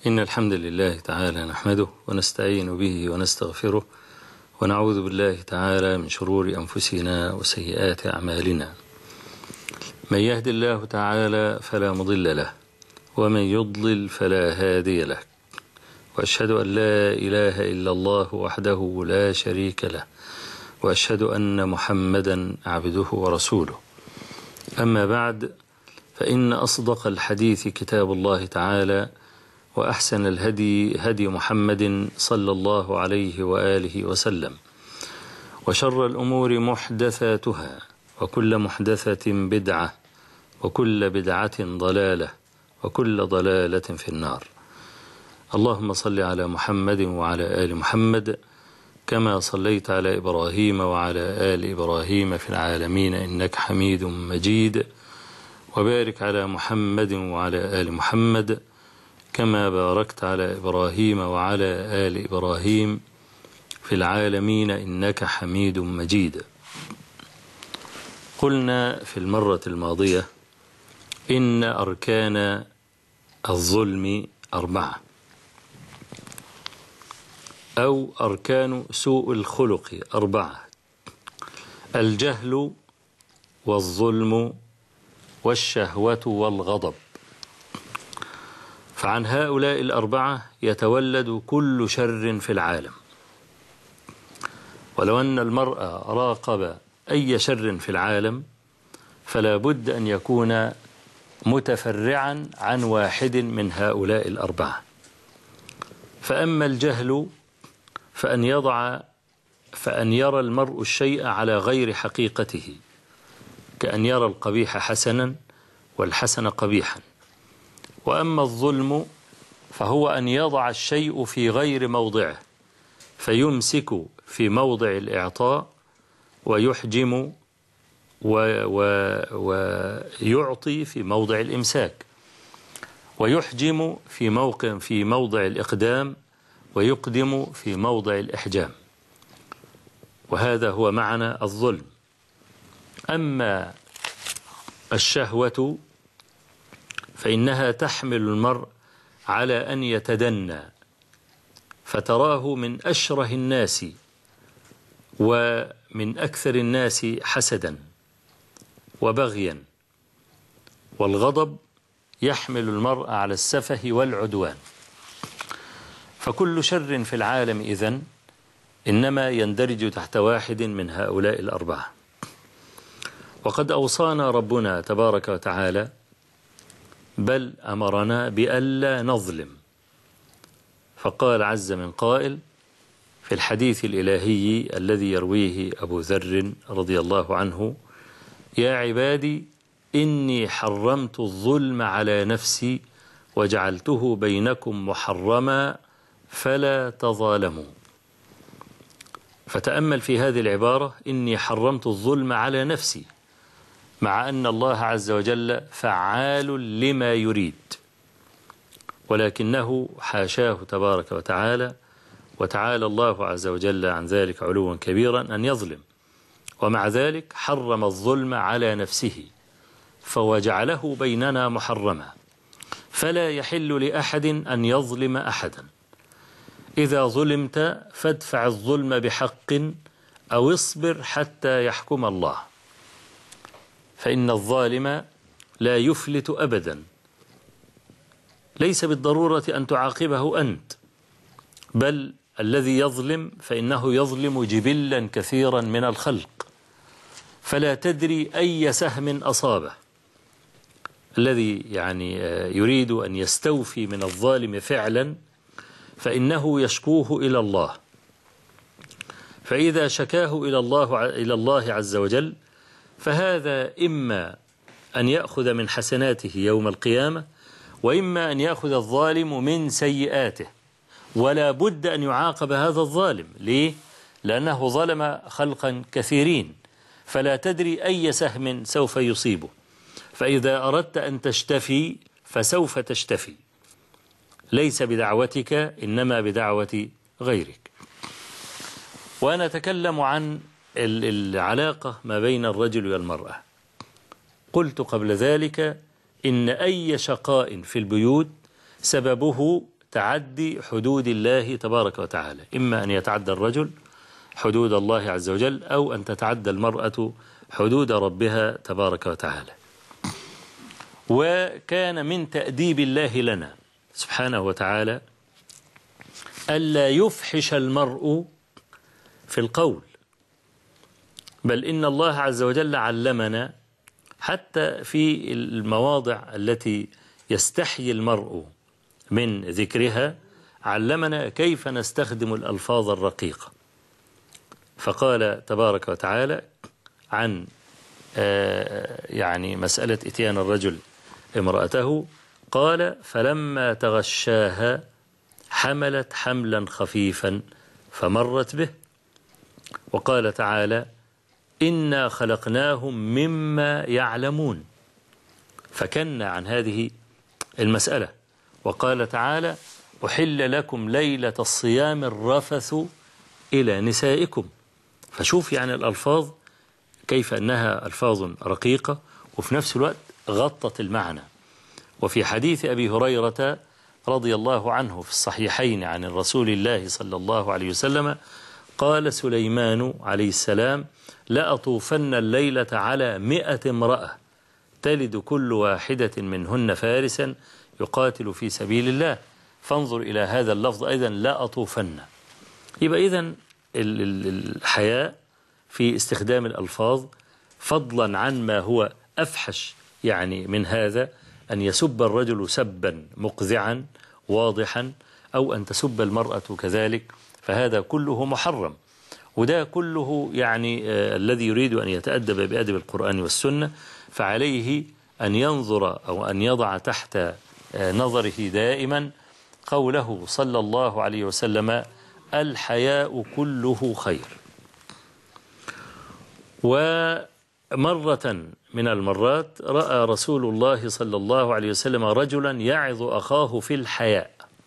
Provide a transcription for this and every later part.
إن الحمد لله تعالى نحمده ونستعين به ونستغفره ونعوذ بالله تعالى من شرور أنفسنا وسيئات أعمالنا. من يهد الله تعالى فلا مضل له ومن يضلل فلا هادي له، وأشهد أن لا إله إلا الله وحده لا شريك له، وأشهد أن محمدا عبده ورسوله. أما بعد، فإن أصدق الحديث كتاب الله تعالى، وأحسن الهدي هدي محمد صلى الله عليه وآله وسلم، وشر الأمور محدثاتها، وكل محدثة بدعة، وكل بدعة ضلالة، وكل ضلالة في النار. اللهم صل على محمد وعلى آل محمد كما صليت على إبراهيم وعلى آل إبراهيم في العالمين إنك حميد مجيد، وبارك على محمد وعلى آل محمد كما باركت على إبراهيم وعلى آل إبراهيم في العالمين إنك حميد مجيد. قلنا في المرة الماضية إن أركان الظلم 4، أو أركان سوء الخلق 4: الجهل والظلم والشهوة والغضب. فعن هؤلاء ال4 يتولد كل شر في العالم. ولو أن المرء راقب أي شر في العالم فلا بد أن يكون متفرعا عن واحد من هؤلاء ال4. فأما الجهل فأن يرى المرء الشيء على غير حقيقته، كأن يرى القبيح حسنا والحسن قبيحا. وأما الظلم فهو أن يضع الشيء في غير موضعه، فيمسك في موضع الإعطاء ويحجم ويعطي في موضع الإمساك، ويحجم في موضع الإقدام ويقدم في موضع الإحجام. وهذا هو معنى الظلم. أما الشهوة فإنها تحمل المرء على أن يتدنى، فتراه من أشره الناس ومن أكثر الناس حسدا وبغيا. والغضب يحمل المرء على السفه والعدوان. فكل شر في العالم إذن إنما يندرج تحت واحد من هؤلاء ال4. وقد أوصانا ربنا تبارك وتعالى، بل أمرنا بألا نظلم. فقال عز من قائل في الحديث الإلهي الذي يرويه أبو ذر رضي الله عنه: يا عبادي إني حرمت الظلم على نفسي وجعلته بينكم محرما فلا تظالموا. فتأمل في هذه العبارة: إني حرمت الظلم على نفسي، مع أن الله عز وجل فعال لما يريد، ولكنه حاشاه تبارك وتعالى، وتعالى الله عز وجل عن ذلك علوا كبيرا، أن يظلم. ومع ذلك حرم الظلم على نفسه فوجعله بيننا محرما، فلا يحل لأحد أن يظلم أحدا. إذا ظلمت فادفع الظلم بحق أو اصبر حتى يحكم الله، فإن الظالم لا يفلت أبدا. ليس بالضرورة أن تعاقبه أنت، بل الذي يظلم فإنه يظلم جبلا كثيرا من الخلق، فلا تدري أي سهم أصابه. الذي يريد أن يستوفي من الظالم فعلا فإنه يشكوه إلى الله، فإذا شكاه إلى الله عز وجل فهذا إما أن يأخذ من حسناته يوم القيامة، وإما أن يأخذ الظالم من سيئاته. ولا بد أن يعاقب هذا الظالم. ليه؟ لأنه ظلم خلقا كثيرين، فلا تدري أي سهم سوف يصيبه. فإذا أردت أن تشتفي فسوف تشتفي، ليس بدعوتك إنما بدعوة غيرك. وأنا أتكلم عن العلاقة ما بين الرجل والمرأة. قلت قبل ذلك إن أي شقاء في البيوت سببه تعدي حدود الله تبارك وتعالى، إما أن يتعدى الرجل حدود الله عز وجل أو أن تتعدى المرأة حدود ربها تبارك وتعالى. وكان من تأديب الله لنا سبحانه وتعالى ألا يفحش المرء في القول، بل إن الله عز وجل علمنا حتى في المواضع التي يستحيي المرء من ذكرها، علمنا كيف نستخدم الألفاظ الرقيقة. فقال تبارك وتعالى عن يعني مسألة إتيان الرجل امرأته، قال فلما تغشاها حملت حملا خفيفا فمرت به. وقال تعالى إنا خلقناهم مما يعلمون، فكنا عن هذه المسألة. وقال تعالى أحل لكم ليلة الصيام الرفث إلى نسائكم. فشوف يعني الألفاظ كيف أنها ألفاظ رقيقة وفي نفس الوقت غطت المعنى. وفي حديث أبي هريرة رضي الله عنه في الصحيحين عن الرسول الله صلى الله عليه وسلم قال سليمان عليه السلام لأطوفن الليلة على 100 امرأة تلد كل واحدة منهن فارسا يقاتل في سبيل الله. فانظر إلى هذا اللفظ أيضا لأطوفن. يبقى إذن الحياء في استخدام الألفاظ، فضلا عن ما هو أفحش يعني من هذا، أن يسب الرجل سبا مقذعا واضحا أو أن تسب المرأة كذلك، فهذا كله محرم. وده كله يعني الذي يريد أن يتأدب بأدب القرآن والسنة فعليه أن ينظر أو أن يضع تحت نظره دائما قوله صلى الله عليه وسلم الحياء كله خير. ومرة من المرات رأى رسول الله صلى الله عليه وسلم رجلا يعظ أخاه في الحياء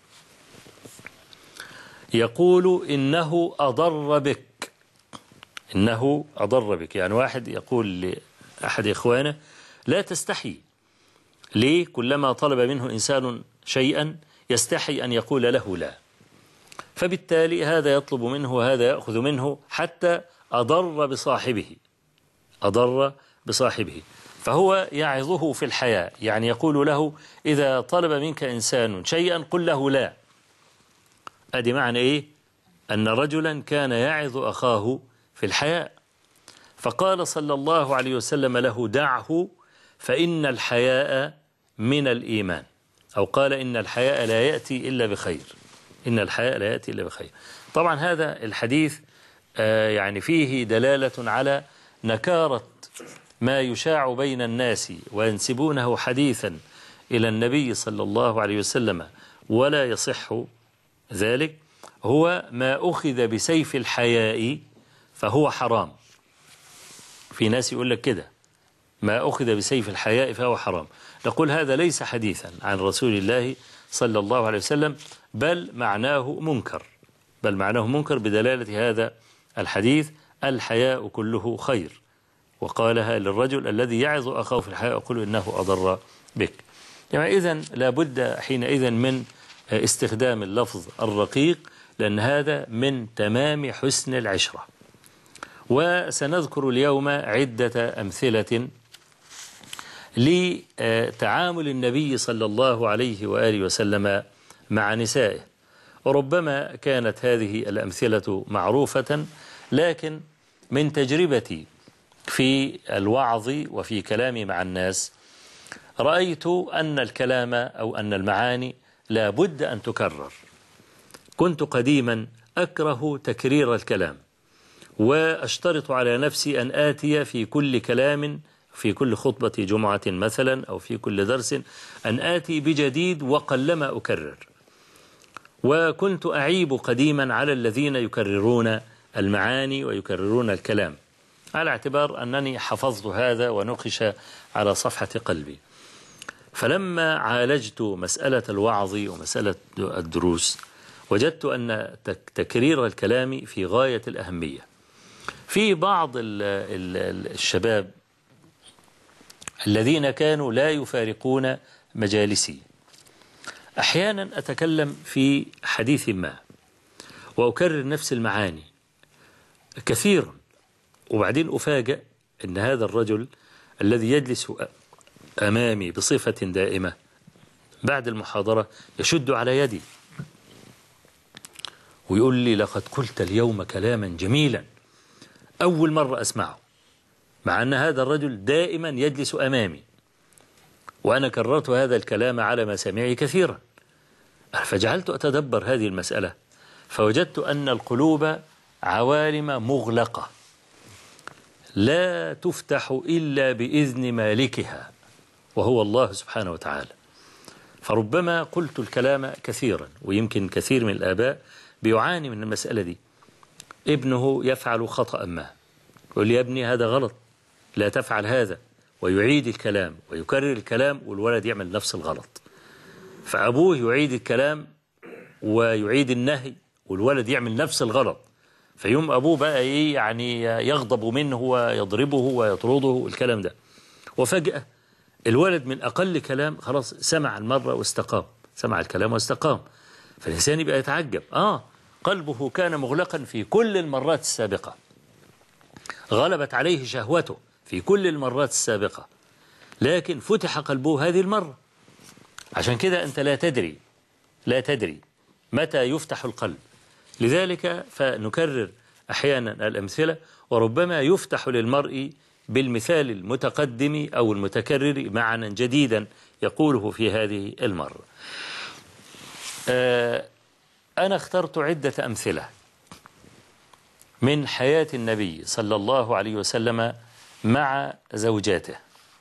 يقول إنه أضر بك، إنه أضر بك، يعني واحد يقول لأحد إخوانه لا تستحي. ليه؟ كلما طلب منه إنسان شيئا يستحي أن يقول له لا، فبالتالي هذا يطلب منه وهذا يأخذ منه حتى أضر بصاحبه، أضر بصاحبه. فهو يعظه في الحياء، يعني يقول له إذا طلب منك إنسان شيئا قل له لا. أدي معنى إيه؟ أن رجلا كان يعظ أخاه في الحياء، فقال صلى الله عليه وسلم له دعه فإن الحياء من الإيمان، أو قال إن الحياء لا يأتي إلا بخير، إن الحياء لا يأتي إلا بخير. طبعا هذا الحديث يعني فيه دلالة على نكارة ما يشاع بين الناس وينسبونه حديثا إلى النبي صلى الله عليه وسلم ولا يصح ذلك، هو ما أخذ بسيف الحياء فهو حرام. في ناس يقول لك كده ما أخذ بسيف الحياء فهو حرام. نقول هذا ليس حديثا عن رسول الله صلى الله عليه وسلم، بل معناه منكر، بل معناه منكر بدلالة هذا الحديث الحياء كله خير. وقالها للرجل الذي يعظ أخاه في الحياء يقول إنه أضر بك. يعني إذن لابد حينئذ من استخدام اللفظ الرقيق، لأن هذا من تمام حسن العشرة. وسنذكر اليوم عدة أمثلة لتعامل النبي صلى الله عليه وآله وسلم مع نسائه. وربما كانت هذه الأمثلة معروفة، لكن من تجربتي في الوعظ وفي كلامي مع الناس رأيت أن الكلام أو أن المعاني لا بد أن تكرر. كنت قديما أكره تكرير الكلام، وأشترط على نفسي أن آتي في كل كلام، في كل خطبة جمعة مثلا أو في كل درس أن آتي بجديد وقلما أكرر. وكنت أعيب قديما على الذين يكررون المعاني ويكررون الكلام، على اعتبار أنني حفظت هذا ونقش على صفحة قلبي. فلما عالجت مسألة الوعظ ومسألة الدروس وجدت أن تكرير الكلام في غاية الأهمية. في بعض الشباب الذين كانوا لا يفارقون مجالسي أحيانا أتكلم في حديث ما وأكرر نفس المعاني كثيرا، وبعدين أفاجأ أن هذا الرجل الذي يجلس أمامي بصفة دائمة بعد المحاضرة يشد على يدي ويقول لي: لقد قلت اليوم كلاما جميلا أول مرة أسمعه، مع أن هذا الرجل دائما يجلس أمامي وأنا كررت هذا الكلام على مسامعي كثيرا. فجعلت أتدبر هذه المسألة، فوجدت أن القلوب عوالم مغلقة لا تفتح إلا بإذن مالكها وهو الله سبحانه وتعالى. فربما قلت الكلام كثيرا، ويمكن كثير من الآباء بيعاني من المسألة دي. ابنه يفعل خطأ ما، يقول لي: يا ابني هذا غلط، لا تفعل هذا، ويعيد الكلام ويكرر الكلام والولد يعمل نفس الغلط. فأبوه يعيد الكلام ويعيد النهي والولد يعمل نفس الغلط، فيوم أبوه بقى إيه يعني يغضب منه ويضربه ويطرده الكلام ده. وفجأة الولد من أقل كلام خلاص سمع المرة واستقام، سمع الكلام واستقام. فالإنسان يبقى يتعجب، قلبه كان مغلقا في كل المرات السابقة، غلبت عليه شهوته في كل المرات السابقة، لكن فتح قلبه هذه المرة. عشان كده أنت لا تدري متى يفتح القلب. لذلك فنكرر أحيانا الأمثلة، وربما يفتح للمرء بالمثال المتقدم أو المتكرر معنى جديدا يقوله في هذه المرة. أنا اخترت عدة أمثلة من حياة النبي صلى الله عليه وسلم مع زوجاته.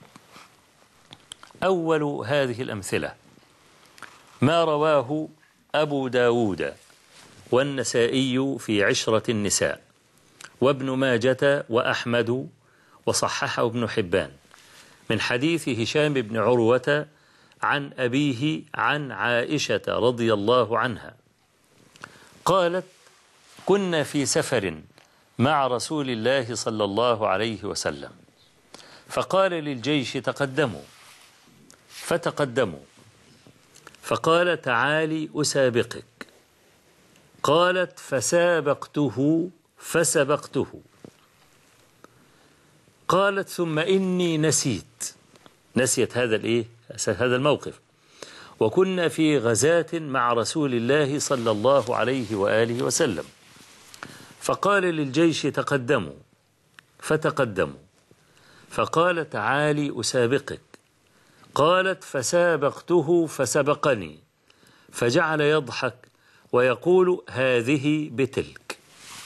أول هذه الأمثلة ما رواه أبو داود والنسائي في عشرة النساء، وابن ماجة وأحمد، وصححه ابن حبان، من حديث هشام بن عروة عن أبيه عن عائشة رضي الله عنها قالت: كنا في سفر مع رسول الله صلى الله عليه وسلم، فقال للجيش: تقدموا، فتقدموا، فقال: تعالي أسابقك. قالت: فسابقته فسبقته. قالت: ثم إني نسيت هذا الموقف، وكنا في غزاة مع رسول الله صلى الله عليه وآله وسلم، فقال للجيش: تقدموا، فتقدموا، فقال: تعالي أسابقك. قالت: فسابقته فسبقني، فجعل يضحك ويقول: هذه بتلك.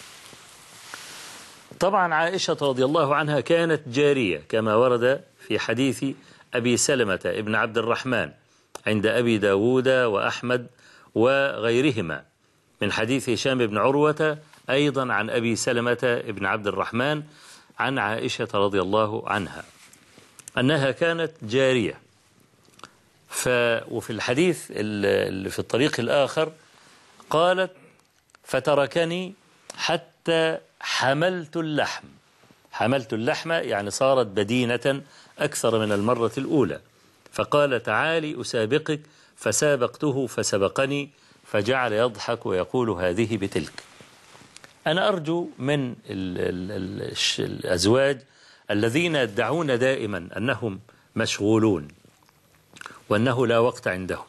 طبعا عائشة رضي الله عنها كانت جارية كما ورد في حديث أبي سلمة ابن عبد الرحمن عند أبي داود وأحمد وغيرهما، من حديث هشام بن عروة أيضا عن أبي سلمة ابن عبد الرحمن عن عائشة رضي الله عنها أنها كانت جارية. وفي الحديث اللي في الطريق الآخر قالت: فتركني حتى حملت اللحم يعني صارت بدينة أكثر من المرة الأولى. فقال: تعالي أسابقك، فسابقته فسبقني، فجعل يضحك ويقول: هذه بتلك. أنا أرجو من الأزواج الذين يدعون دائما أنهم مشغولون وأنه لا وقت عندهم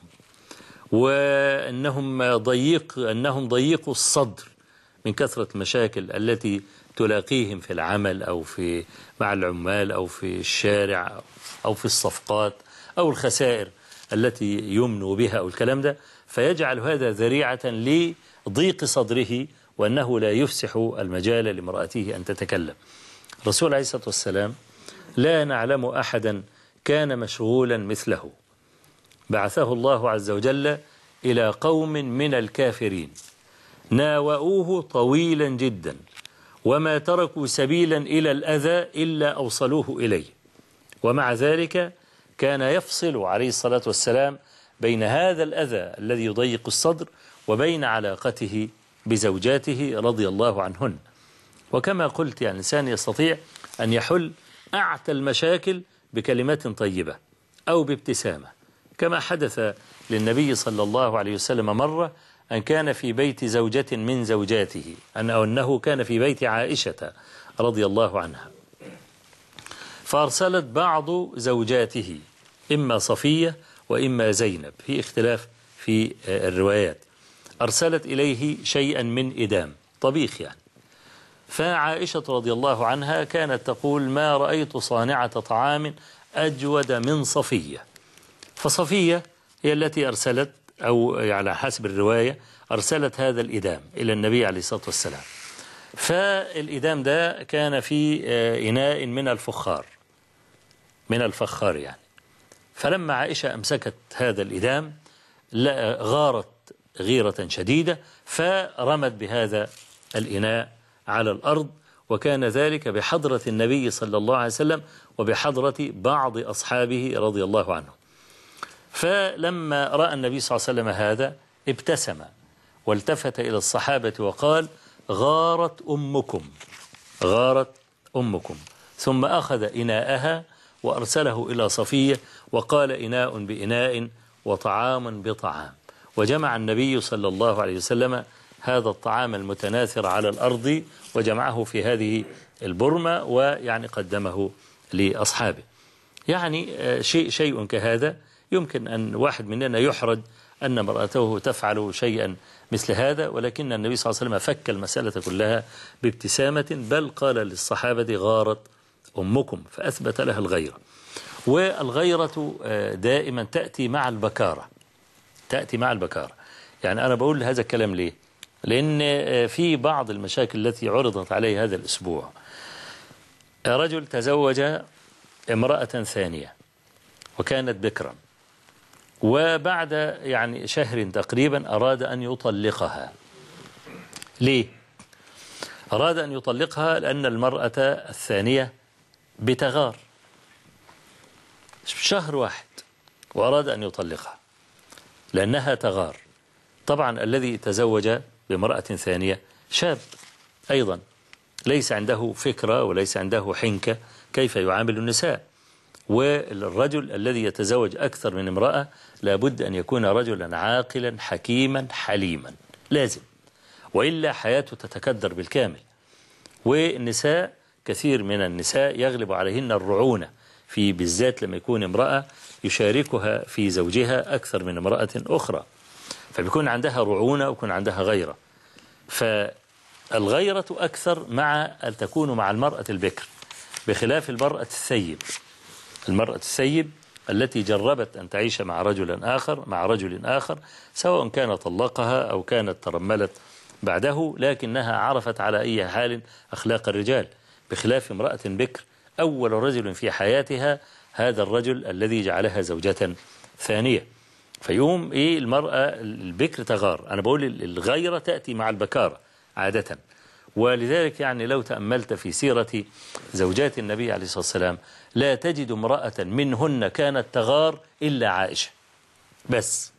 وأنهم ضيقوا الصدر من كثرة المشاكل التي تلاقيهم في العمل أو مع العمال أو في الشارع أو في الصفقات أو الخسائر التي يمنوا بها أو الكلام ده، فيجعل هذا ذريعة لضيق صدره وأنه لا يفسح المجال لامرأته أن تتكلم. الرسول عليه الصلاة والسلام لا نعلم أحدا كان مشغولا مثله، بعثه الله عز وجل إلى قوم من الكافرين ناوؤوه طويلا جدا، وما تركوا سبيلا إلى الأذى إلا أوصلوه إليه، ومع ذلك كان يفصل عليه الصلاة والسلام بين هذا الأذى الذي يضيق الصدر وبين علاقته بزوجاته رضي الله عنهن. وكما قلت يعني الإنسان يستطيع أن يحل أعتى المشاكل بكلمات طيبة أو بابتسامة، كما حدث للنبي صلى الله عليه وسلم مرة أن كان في بيت زوجة من زوجاته، أنه كان في بيت عائشة رضي الله عنها، فأرسلت بعض زوجاته إما صفية وإما زينب، في اختلاف في الروايات، أرسلت إليه شيئا من إدام طبيخ يعني. فعائشة رضي الله عنها كانت تقول: ما رأيت صانعة طعام أجود من صفية. فصفية هي التي أرسلت، أو على حسب الرواية أرسلت هذا الإدام إلى النبي عليه الصلاة والسلام. فالإدام ده كان في إناء من الفخار، من الفخار يعني. فلما عائشة أمسكت هذا الإدام غارت غيرة شديدة، فرمت بهذا الإناء على الأرض، وكان ذلك بحضرة النبي صلى الله عليه وسلم وبحضرة بعض أصحابه رضي الله عنهم. فلما رأى النبي صلى الله عليه وسلم هذا ابتسم والتفت إلى الصحابة وقال: غارت أمكم، غارت أمكم. ثم أخذ إناءها وأرسله إلى صفية وقال: إناء بإناء وطعام بطعام. وجمع النبي صلى الله عليه وسلم هذا الطعام المتناثر على الأرض وجمعه في هذه البرمة، ويعني قدمه لأصحابه. يعني شيء كهذا يمكن أن واحد مننا يحرج أن امرأته تفعل شيئا مثل هذا، ولكن النبي صلى الله عليه وسلم فك المسألة كلها بابتسامة، بل قال للصحابة: غارت أمكم، فأثبت لها الغيرة. والغيرة دائما تأتي مع البكارة، تأتي مع البكارة. يعني أنا بقول هذا الكلام ليه؟ لأن في بعض المشاكل التي عرضت عليه هذا الأسبوع، رجل تزوج امرأة ثانية وكانت بكرا، وبعد يعني شهر تقريبا أراد أن يطلقها. ليه؟ أراد أن يطلقها لأن المرأة الثانية بتغار، شهر واحد وأراد أن يطلقها لأنها تغار. طبعا الذي تزوج بامرأة ثانية شاب أيضا، ليس عنده فكرة وليس عنده حنكة كيف يعامل النساء. والرجل الذي يتزوج أكثر من امرأة لابد أن يكون رجلا عاقلا حكيما حليما، لازم، وإلا حياته تتكدر بالكامل. والنساء كثير من النساء يغلب عليهن الرعونة، في بالذات لما يكون امرأة يشاركها في زوجها أكثر من امرأة أخرى، فبيكون عندها رعونة ويكون عندها غيرة. فالغيرة أكثر مع أن تكون مع المرأة البكر، بخلاف المرأة الثيب. المرأة الثيب التي جربت أن تعيش مع رجل آخر سواء كان طلقها أو كانت ترملت بعده، لكنها عرفت على أي حال أخلاق الرجال، بخلاف امرأة بكر أول رجل في حياتها هذا الرجل الذي جعلها زوجة ثانية. فيوم المرأة البكر تغار. أنا بقول الغيرة تأتي مع البكارة عادة، ولذلك يعني لو تأملت في سيرة زوجات النبي عليه الصلاة والسلام لا تجد امرأة منهن كانت تغار إلا عائشة، بس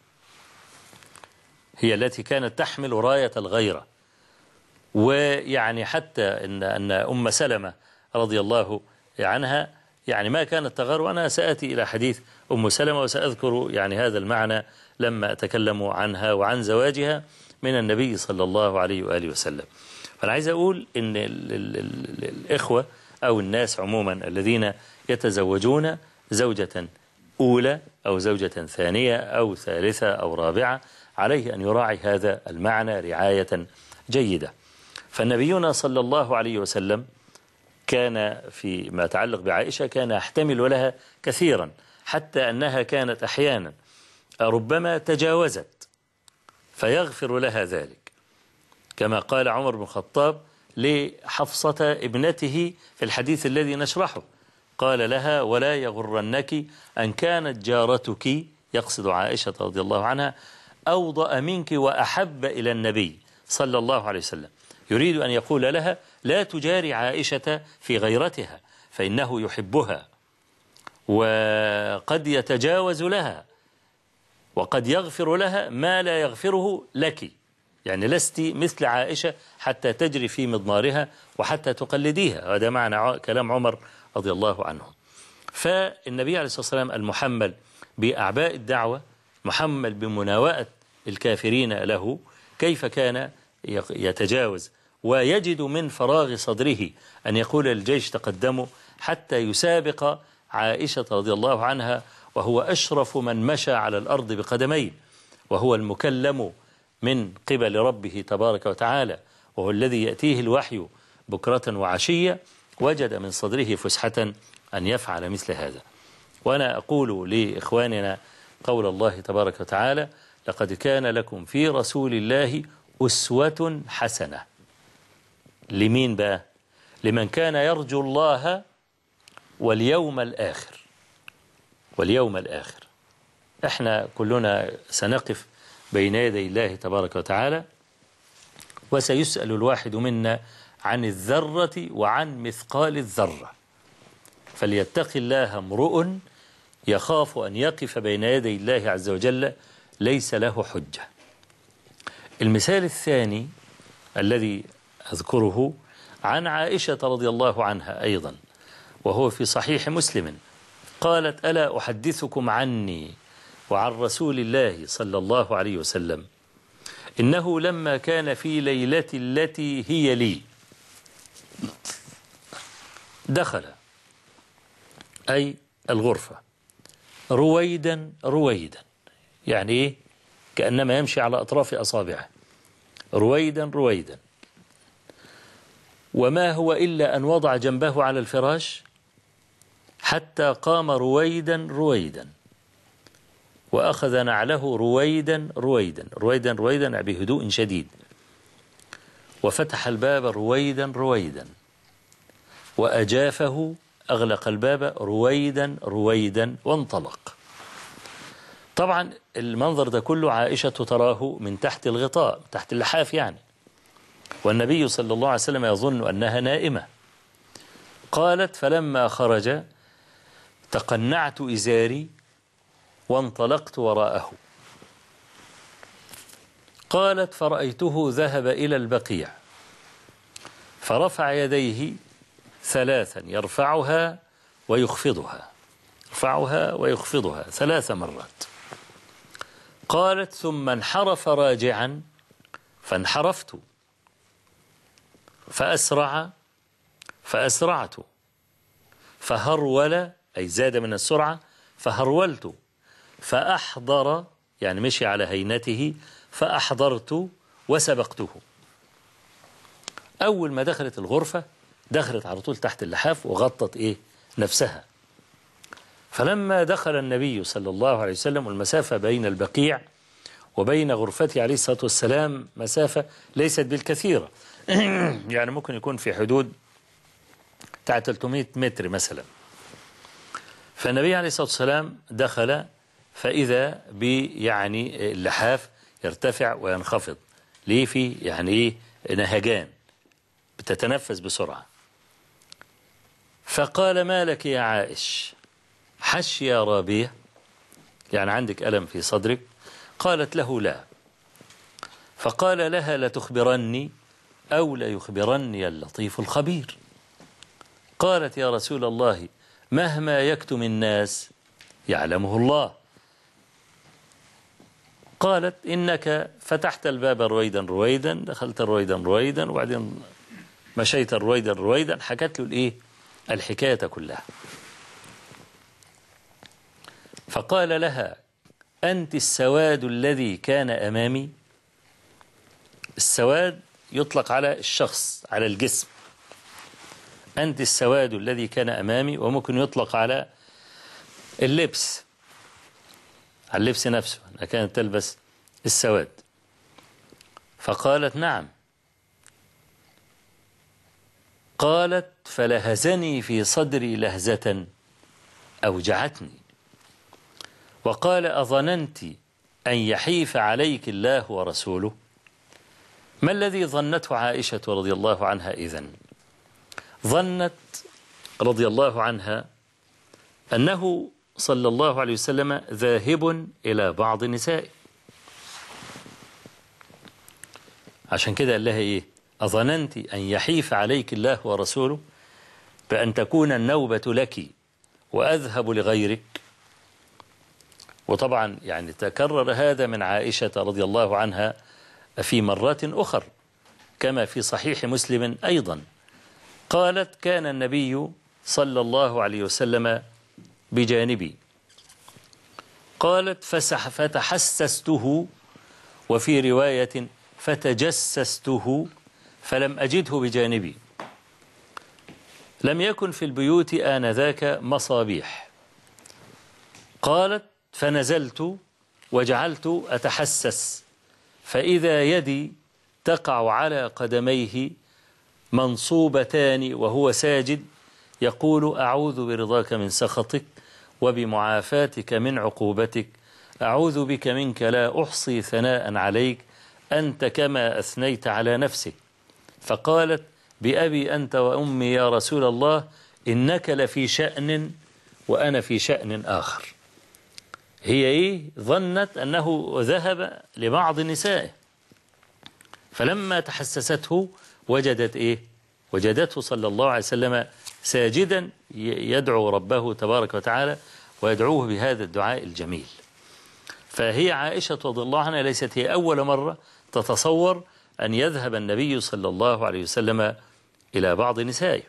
هي التي كانت تحمل راية الغيرة. ويعني حتى أن أم سلمة رضي الله عنها يعني ما كانت تغار، وأنا سأتي إلى حديث أم سلمة وسأذكر يعني هذا المعنى لما أتكلم عنها وعن زواجها من النبي صلى الله عليه وآله وسلم. فأنا عايز أقول إن الإخوة أو الناس عموما الذين يتزوجون زوجة أولى أو زوجة ثانية أو ثالثة أو رابعة عليه أن يراعي هذا المعنى رعاية جيدة. فالنبينا صلى الله عليه وسلم كان فيما يتعلق بعائشة كان يحتمل لها كثيرا، حتى أنها كانت أحيانا ربما تجاوزت فيغفر لها ذلك، كما قال عمر بن الخطاب لحفصة ابنته في الحديث الذي نشرحه، قال لها: ولا يغرنك أن كانت جارتك، يقصد عائشة رضي الله عنها، أوضأ منك وأحب إلى النبي صلى الله عليه وسلم. يريد أن يقول لها: لا تجاري عائشة في غيرتها، فإنه يحبها وقد يتجاوز لها وقد يغفر لها ما لا يغفره لك، يعني لست مثل عائشة حتى تجري في مضمارها وحتى تقلديها. هذا معنى كلام عمر رضي الله عنه. فالنبي عليه الصلاة والسلام المحمل بأعباء الدعوة، محمل بمناوئة الكافرين له، كيف كان يتجاوز ويجد من فراغ صدره أن يقول للجيش تقدموا حتى يسابق عائشة رضي الله عنها، وهو أشرف من مشى على الأرض بقدمين، وهو المكلم من قبل ربه تبارك وتعالى، وهو الذي يأتيه الوحي بكرة وعشية، وجد من صدره فسحة أن يفعل مثل هذا. وأنا أقول لإخواننا قول الله تبارك وتعالى: لقد كان لكم في رسول الله أسوة حسنة. لمين بقى؟ لمن كان يرجو الله واليوم الآخر. واليوم الآخر احنا كلنا سنقف بين يدي الله تبارك وتعالى، وسيسأل الواحد منا عن الذرة وعن مثقال الذرة، فليتق الله امرؤ يخاف أن يقف بين يدي الله عز وجل ليس له حجة. المثال الثاني الذي أذكره عن عائشة رضي الله عنها أيضا، وهو في صحيح مسلم، قالت: ألا أحدثكم عني وعن رسول الله صلى الله عليه وسلم إنه لما كان في ليلة التي هي لي دخل، أي الغرفة، رويدا رويدا، يعني إيه؟ كأنما يمشي على أطراف أصابعه، رويدا رويدا، وما هو إلا أن وضع جنبه على الفراش حتى قام رويدا رويدا، وأخذ نعله رويدا رويدا، رويدا رويدا بهدوء شديد، وفتح الباب رويدا رويدا، وأجافه، أغلق الباب رويدا رويدا، وانطلق. طبعا المنظر ده كله عائشة تراه من تحت الغطاء، تحت اللحاف يعني، والنبي صلى الله عليه وسلم يظن أنها نائمة. قالت: فلما خرج تقنعت إزاري وانطلقت وراءه. قالت: فرأيته ذهب إلى البقيع فرفع يديه ثلاثا، يرفعها ويخفضها، يرفعها ويخفضها 3 مرات. قالت: ثم انحرف راجعا فانحرفت، فأسرعت، فهرول، أي زاد من السرعة، فهرولت، فأحضر، يعني مشي على هينته، فأحضرت وسبقته. أول ما دخلت الغرفة دخلت على طول تحت اللحاف وغطت إيه؟ نفسها. فلما دخل النبي صلى الله عليه وسلم، والمسافة بين البقيع وبين غرفته عليه الصلاة والسلام مسافة ليست بالكثيرة يعني ممكن يكون في حدود 300 متر مثلا. فالنبي عليه الصلاة والسلام دخل فإذا يعني اللحاف يرتفع وينخفض، ليه؟ في يعني إيه؟ نهجان، بتتنفس بسرعة. فقال: ما لك يا عائش؟ حش يا رابية، يعني عندك ألم في صدرك؟ قالت له: لا. فقال لها: لتخبرني أو ليخبرني اللطيف الخبير. قالت: يا رسول الله، مهما يكتم الناس يعلمه الله. قالت: إنك فتحت الباب رويدا رويدا، دخلت رويدا رويدا، وبعدين مشيت رويدا رويدا. حكت له الإيه؟ الحكاية كلها. فقال لها: أنت السواد الذي كان أمامي. السواد يطلق على الشخص، على الجسم. أنت السواد الذي كان أمامي، وممكن يطلق على اللبس، على اللبس نفسه، أنها كانت تلبس السواد. فقالت: نعم. قالت: فلهزني في صدري لهزة أوجعتني. وقال: أظننت أن يحيف عليك الله ورسوله؟ ما الذي ظنته عائشة رضي الله عنها إذن؟ ظنت رضي الله عنها أنه صلى الله عليه وسلم ذاهب إلى بعض نسائه، عشان كده قال لها إيه؟ أظننت أن يحيف عليك الله ورسوله، بأن تكون النوبة لك وأذهب لغيرك. وطبعا يعني تكرر هذا من عائشة رضي الله عنها في مرات أخر كما في صحيح مسلم أيضا. قالت: كان النبي صلى الله عليه وسلم بجانبي. قالت: فتحسسته، وفي رواية فتجسسته، فلم أجده بجانبي. لم يكن في البيوت آنذاك مصابيح. قالت: فنزلت وجعلت أتحسس، فإذا يدي تقع على قدميه منصوبتان وهو ساجد يقول: أعوذ برضاك من سخطك وبمعافاتك من عقوبتك، أعوذ بك منك لا أحصي ثناء عليك، أنت كما أثنيت على نفسك. فقالت: بأبي أنت وأمي يا رسول الله، إنك لفي شأن وأنا في شأن آخر. هي ظنت أنه ذهب لبعض نسائه، فلما تحسسته وجدت وجدته صلى الله عليه وسلم ساجدا يدعو ربه تبارك وتعالى ويدعوه بهذا الدعاء الجميل. فهي عائشة رضي الله عنها ليست هي أول مرة تتصور أن يذهب النبي صلى الله عليه وسلم إلى بعض نسائه.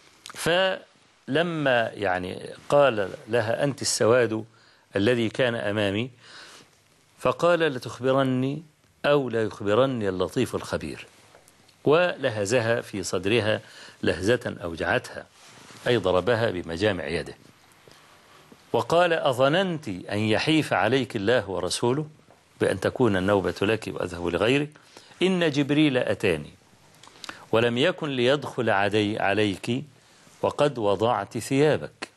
فلما يعني قال لها: أنت السواد الذي كان أمامي، فقال: لتخبرني أو لا يخبرني اللطيف الخبير. ولهزها في صدرها لهزة أوجعتها، أي ضربها بمجامع يده، وقال: أظننت أن يحيف عليك الله ورسوله بأن تكون النوبة لك وأذهب لغيرك؟ إن جبريل أتاني ولم يكن ليدخل عليك وقد وضعت ثيابك،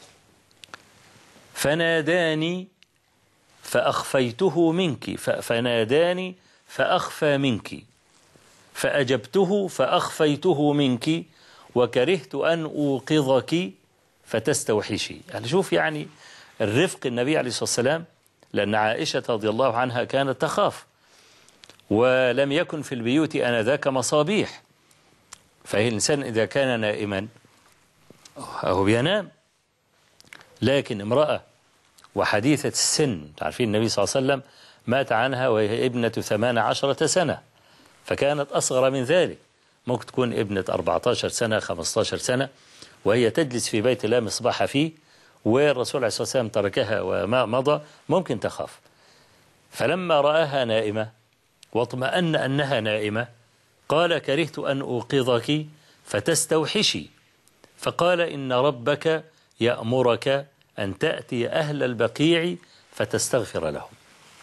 فناداني فأخفيته منك، فناداني فأخفى منك، فأجبته فأخفيته منك، وكرهت أن أوقظك فتستوحشي. يعني شوف يعني الرفق النبي عليه الصلاة والسلام، لأن عائشة رضي الله عنها كانت تخاف، ولم يكن في البيوت آنذاك مصابيح، فهي الإنسان إذا كان نائما أهو بينام، لكن امرأة وحديثة السن، تعرفين النبي صلى الله عليه وسلم مات عنها وهي ابنة 18 سنة، فكانت أصغر من ذلك، ممكن تكون ابنة 14 سنة 15 سنة، وهي تجلس في بيت لا مصباح فيه، والرسول عليه الصلاة والسلام تركها وما مضى، ممكن تخاف. فلما رآها نائمة واطمأن أنها نائمة قال: كرهت أن أوقظك فتستوحشي، فقال: إن ربك يأمرك أن تأتي أهل البقيع فتستغفر لهم.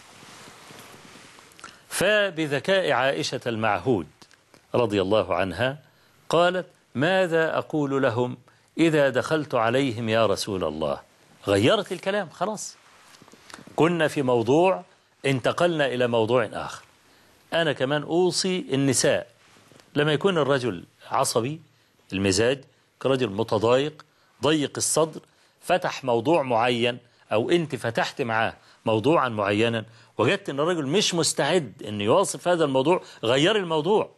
فبذكاء عائشة المعهود رضي الله عنها قالت: ماذا أقول لهم إذا دخلت عليهم يا رسول الله؟ غيرت الكلام خلاص، كنا في موضوع انتقلنا إلى موضوع آخر. أنا كمان أوصي النساء لما يكون الرجل عصبي المزاج، كرجل متضايق ضيق الصدر، فتح موضوع معين أو أنت فتحت معاه موضوعا معينا، وجدت أن الرجل مش مستعد أن يواصف هذا الموضوع، غير الموضوع،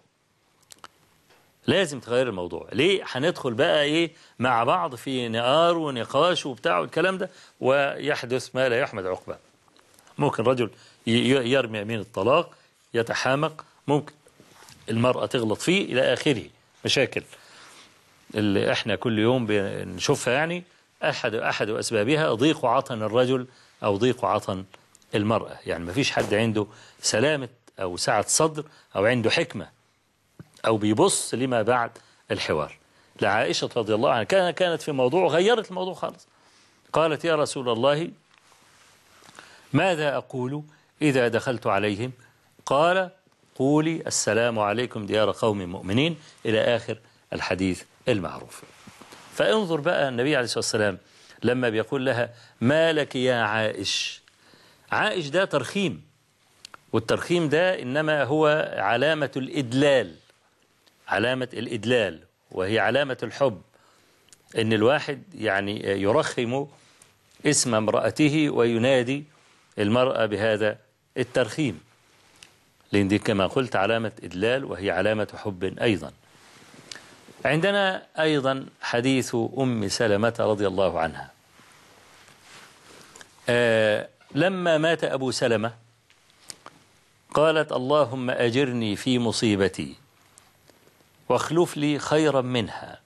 لازم تغير الموضوع. ليه؟ هندخل بقى مع بعض في نقار ونقاش وبتاع والكلام ده، ويحدث ما لا يحمد عقباه. ممكن رجل يرمي يمين الطلاق، يتحامق، ممكن المرأة تغلط فيه إلى آخره، مشاكل اللي احنا كل يوم بنشوفها. يعني أحد أسبابها ضيق عطن الرجل أو ضيق عطن المرأة. يعني ما فيش حد عنده سلامة أو سعة صدر أو عنده حكمة أو بيبص لما بعد الحوار. لعائشة رضي الله عنها كانت في موضوع غيرت الموضوع خالص، قالت: يا رسول الله ماذا أقول إذا دخلت عليهم؟ قال: قولي السلام عليكم ديار قوم مؤمنين، إلى آخر الحديث المعروف. فانظر بقى النبي عليه الصلاة والسلام لما بيقول لها: ما لك يا عائش. عائش ده ترخيم، والترخيم ده إنما هو علامة الإدلال، علامة الإدلال، وهي علامة الحب، إن الواحد يعني يرخم اسم امرأته وينادي المرأة بهذا الترخيم، لأن دي كما قلت علامة إدلال وهي علامة حب أيضا. عندنا أيضا حديث أم سلمة رضي الله عنها. لما مات أبو سلمة قالت اللهم أجرني في مصيبتي واخلف لي خيرا منها.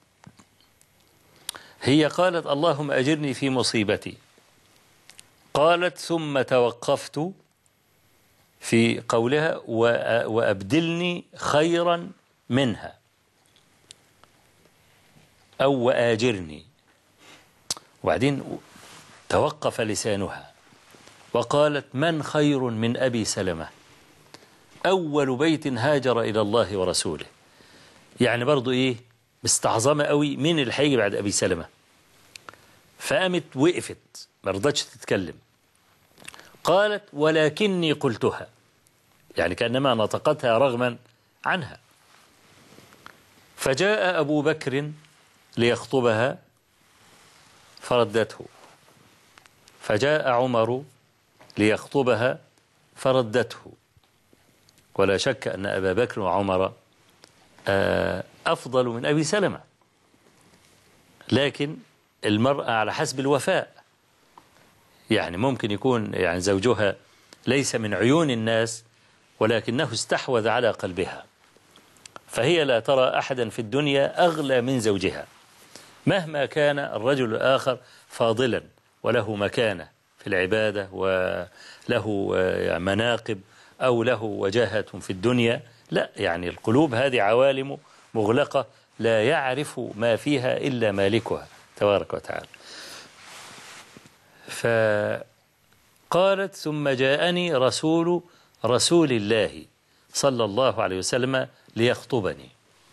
هي قالت اللهم أجرني في مصيبتي، قالت ثم توقفت في قولها وأبدلني خيرا منها أو وآجرني، وبعدين توقف لسانها وقالت من خير من أبي سلمة أول بيت هاجر إلى الله ورسوله. يعني برضو إيه مستعظمة قوي مين اللي هيجي بعد أبي سلمة. فقامت وقفت ما رضتش تتكلم، قالت ولكني قلتها، يعني كأنما نطقتها رغما عنها. فجاء أبو بكر ليخطبها فردته، فجاء عمر ليخطبها فردته. ولا شك أن أبا بكر وعمر أفضل من أبي سلمة، لكن المرأة على حسب الوفاء. يعني ممكن يكون يعني زوجها ليس من عيون الناس ولكنه استحوذ على قلبها، فهي لا ترى أحدا في الدنيا أغلى من زوجها مهما كان الرجل الآخر فاضلا وله مكانة في العبادة وله مناقب أو له وجاهة في الدنيا. لا، يعني القلوب هذه عوالم مغلقة لا يعرف ما فيها إلا مالكها تبارك وتعالى. فقالت ثم جاءني رسول الله صلى الله عليه وسلم ليخطبني،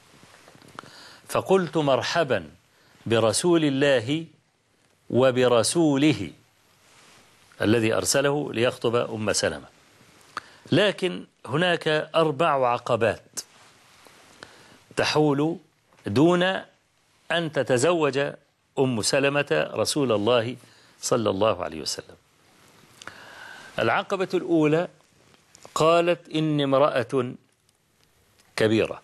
فقلت مرحبا برسول الله وبرسوله الذي أرسله ليخطب أم سلمة. لكن هناك 4 عقبات تحول دون أن تتزوج أم سلمة رسول الله صلى الله عليه وسلم. العقبة الأولى قالت إني امرأة كبيرة.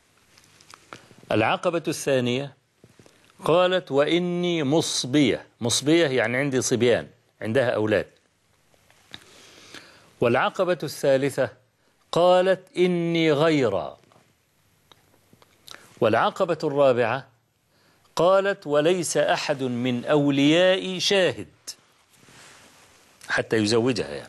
العقبة الثانية قالت وإني مصبية يعني عندي صبيان، عندها أولاد. والعقبة الثالثة قالت إني غيرا. والعقبة الرابعة قالت وليس أحد من أوليائي شاهد حتى يزوجها يعني.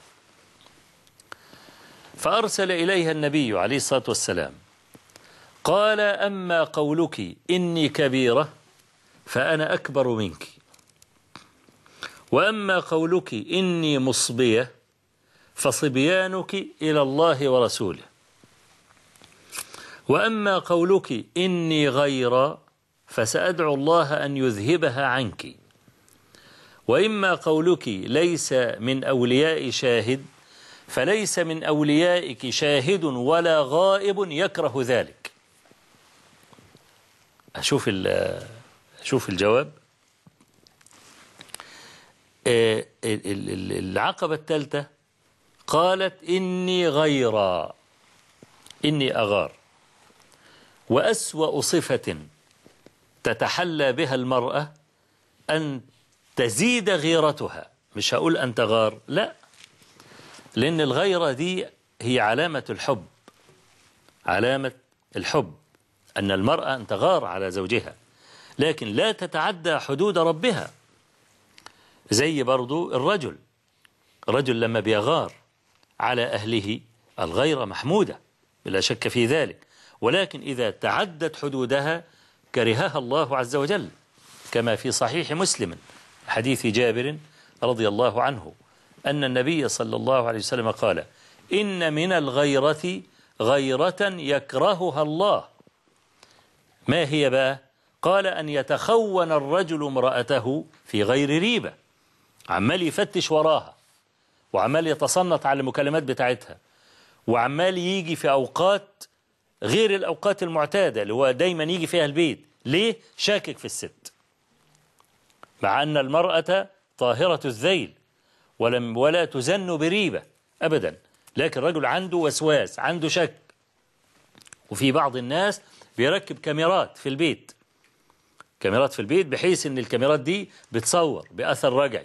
فأرسل إليها النبي عليه الصلاة والسلام قال أما قولك إني كبيرة فأنا أكبر منك، وأما قولك إني مصبية فصبيانك إلى الله ورسوله، وأما قولك إني غير فسأدعو الله أن يذهبها عنك، وإما قولك ليس من أولياء شاهد فليس من أوليائك شاهد ولا غائب يكره ذلك. أشوف الجواب. العقبة الثالثة قالت إني غيرا، إني أغار. وأسوأ صفة تتحلى بها المرأة أن تزيد غيرتها، مش هقول أن تغار، لا، لأن الغيرة دي هي علامة الحب، علامة الحب أن المرأة أن تغار على زوجها، لكن لا تتعدى حدود ربها. زي برضو الرجل لما بيغار على أهله الغيرة محمودة بلا شك في ذلك، ولكن إذا تعدت حدودها كرهها الله عز وجل، كما في صحيح مسلم حديث جابر رضي الله عنه أن النبي صلى الله عليه وسلم قال إن من الغيرة غيرة يكرهها الله. ما هي بقى؟ قال أن يتخون الرجل امرأته في غير ريبة، عمال يفتش وراها وعمال يتصنت على المكالمات بتاعتها وعمال يجي في أوقات غير الأوقات المعتادة اللي هو دايما يجي فيها البيت. ليه؟ شاكك في الست، مع أن المرأة طاهرة الذيل ولا تزن بريبة أبدا، لكن الرجل عنده وسواس، عنده شك. وفي بعض الناس بيركب كاميرات في البيت، بحيث أن الكاميرات دي بتصور بأثر رجعي،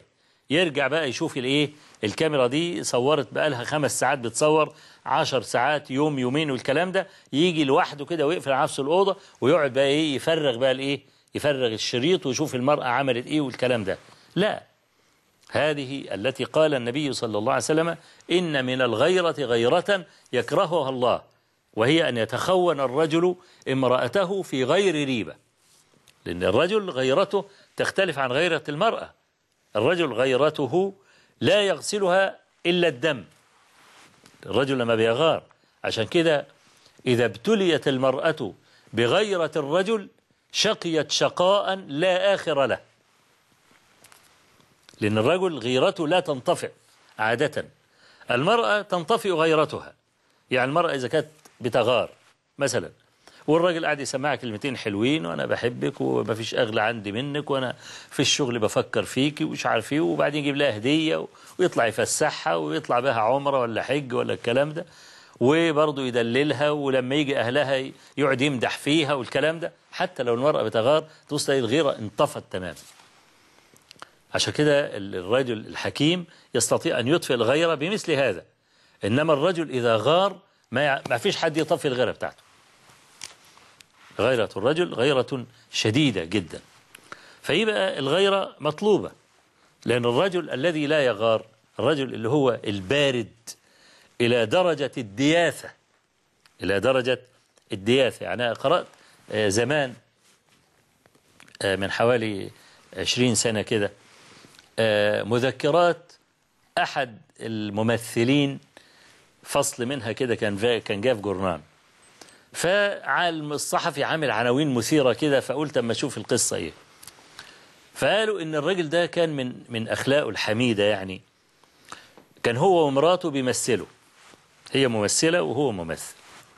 يرجع بقى يشوف الايه، الكاميرا دي صورت بقى لها 5 ساعات بتصور، 10 ساعات، يوم يومين والكلام ده، يجي لوحده كده ويقفل على نفسه الأوضة ويقعد بقى ايه، يفرغ بقى الايه، يفرغ الشريط ويشوف المرأة عملت ايه والكلام ده. لا، هذه التي قال النبي صلى الله عليه وسلم إن من الغيرة غيرة يكرهها الله، وهي أن يتخون الرجل امرأته في غير ريبة. لأن الرجل غيرته تختلف عن غيرة المرأة. الرجل غيرته لا يغسلها إلا الدم، الرجل لما بيغار. عشان كده إذا ابتليت المرأة بغيرة الرجل شقيت شقاء لا آخر له، لأن الرجل غيرته لا تنطفئ عادة، المرأة تنطفئ غيرتها. يعني المرأة إذا كانت بتغار مثلا، والراجل قاعد يسمعها كلمتين حلوين، وأنا بحبك وما فيش أغلى عندي منك، وأنا في الشغل بفكر فيكي ومش عارف إيه، وبعدين يجيب لها هدية ويطلع يفسحها ويطلع بها عمرة ولا حج ولا الكلام ده، وبرضه يدللها، ولما يجي أهلها يقعد يمدح فيها والكلام ده. حتى لو المرأة بتغار توصل الغيرة انطفت تماما. عشان كده الرجل الحكيم يستطيع أن يطفئ الغيرة بمثل هذا. إنما الرجل إذا غار ما فيش حد يطفي الغيرة بتاعته. غيرة الرجل غيرة شديدة جدا. فيبقى الغيرة مطلوبة، لأن الرجل الذي لا يغار، الرجل اللي هو البارد إلى درجة الدياثة، إلى درجة الدياثة. يعني أنا قرأت زمان من حوالي 20 سنة كده مذكرات أحد الممثلين، فصل منها كده كان جاء في جورنال، فعالم الصحفي عامل عناوين مثيرة كده، فقلت أما أشوف القصة إيه. فقالوا إن الراجل ده كان من أخلاقه الحميدة، يعني كان هو ومراته بيمثلوا، هي ممثلة وهو ممثل.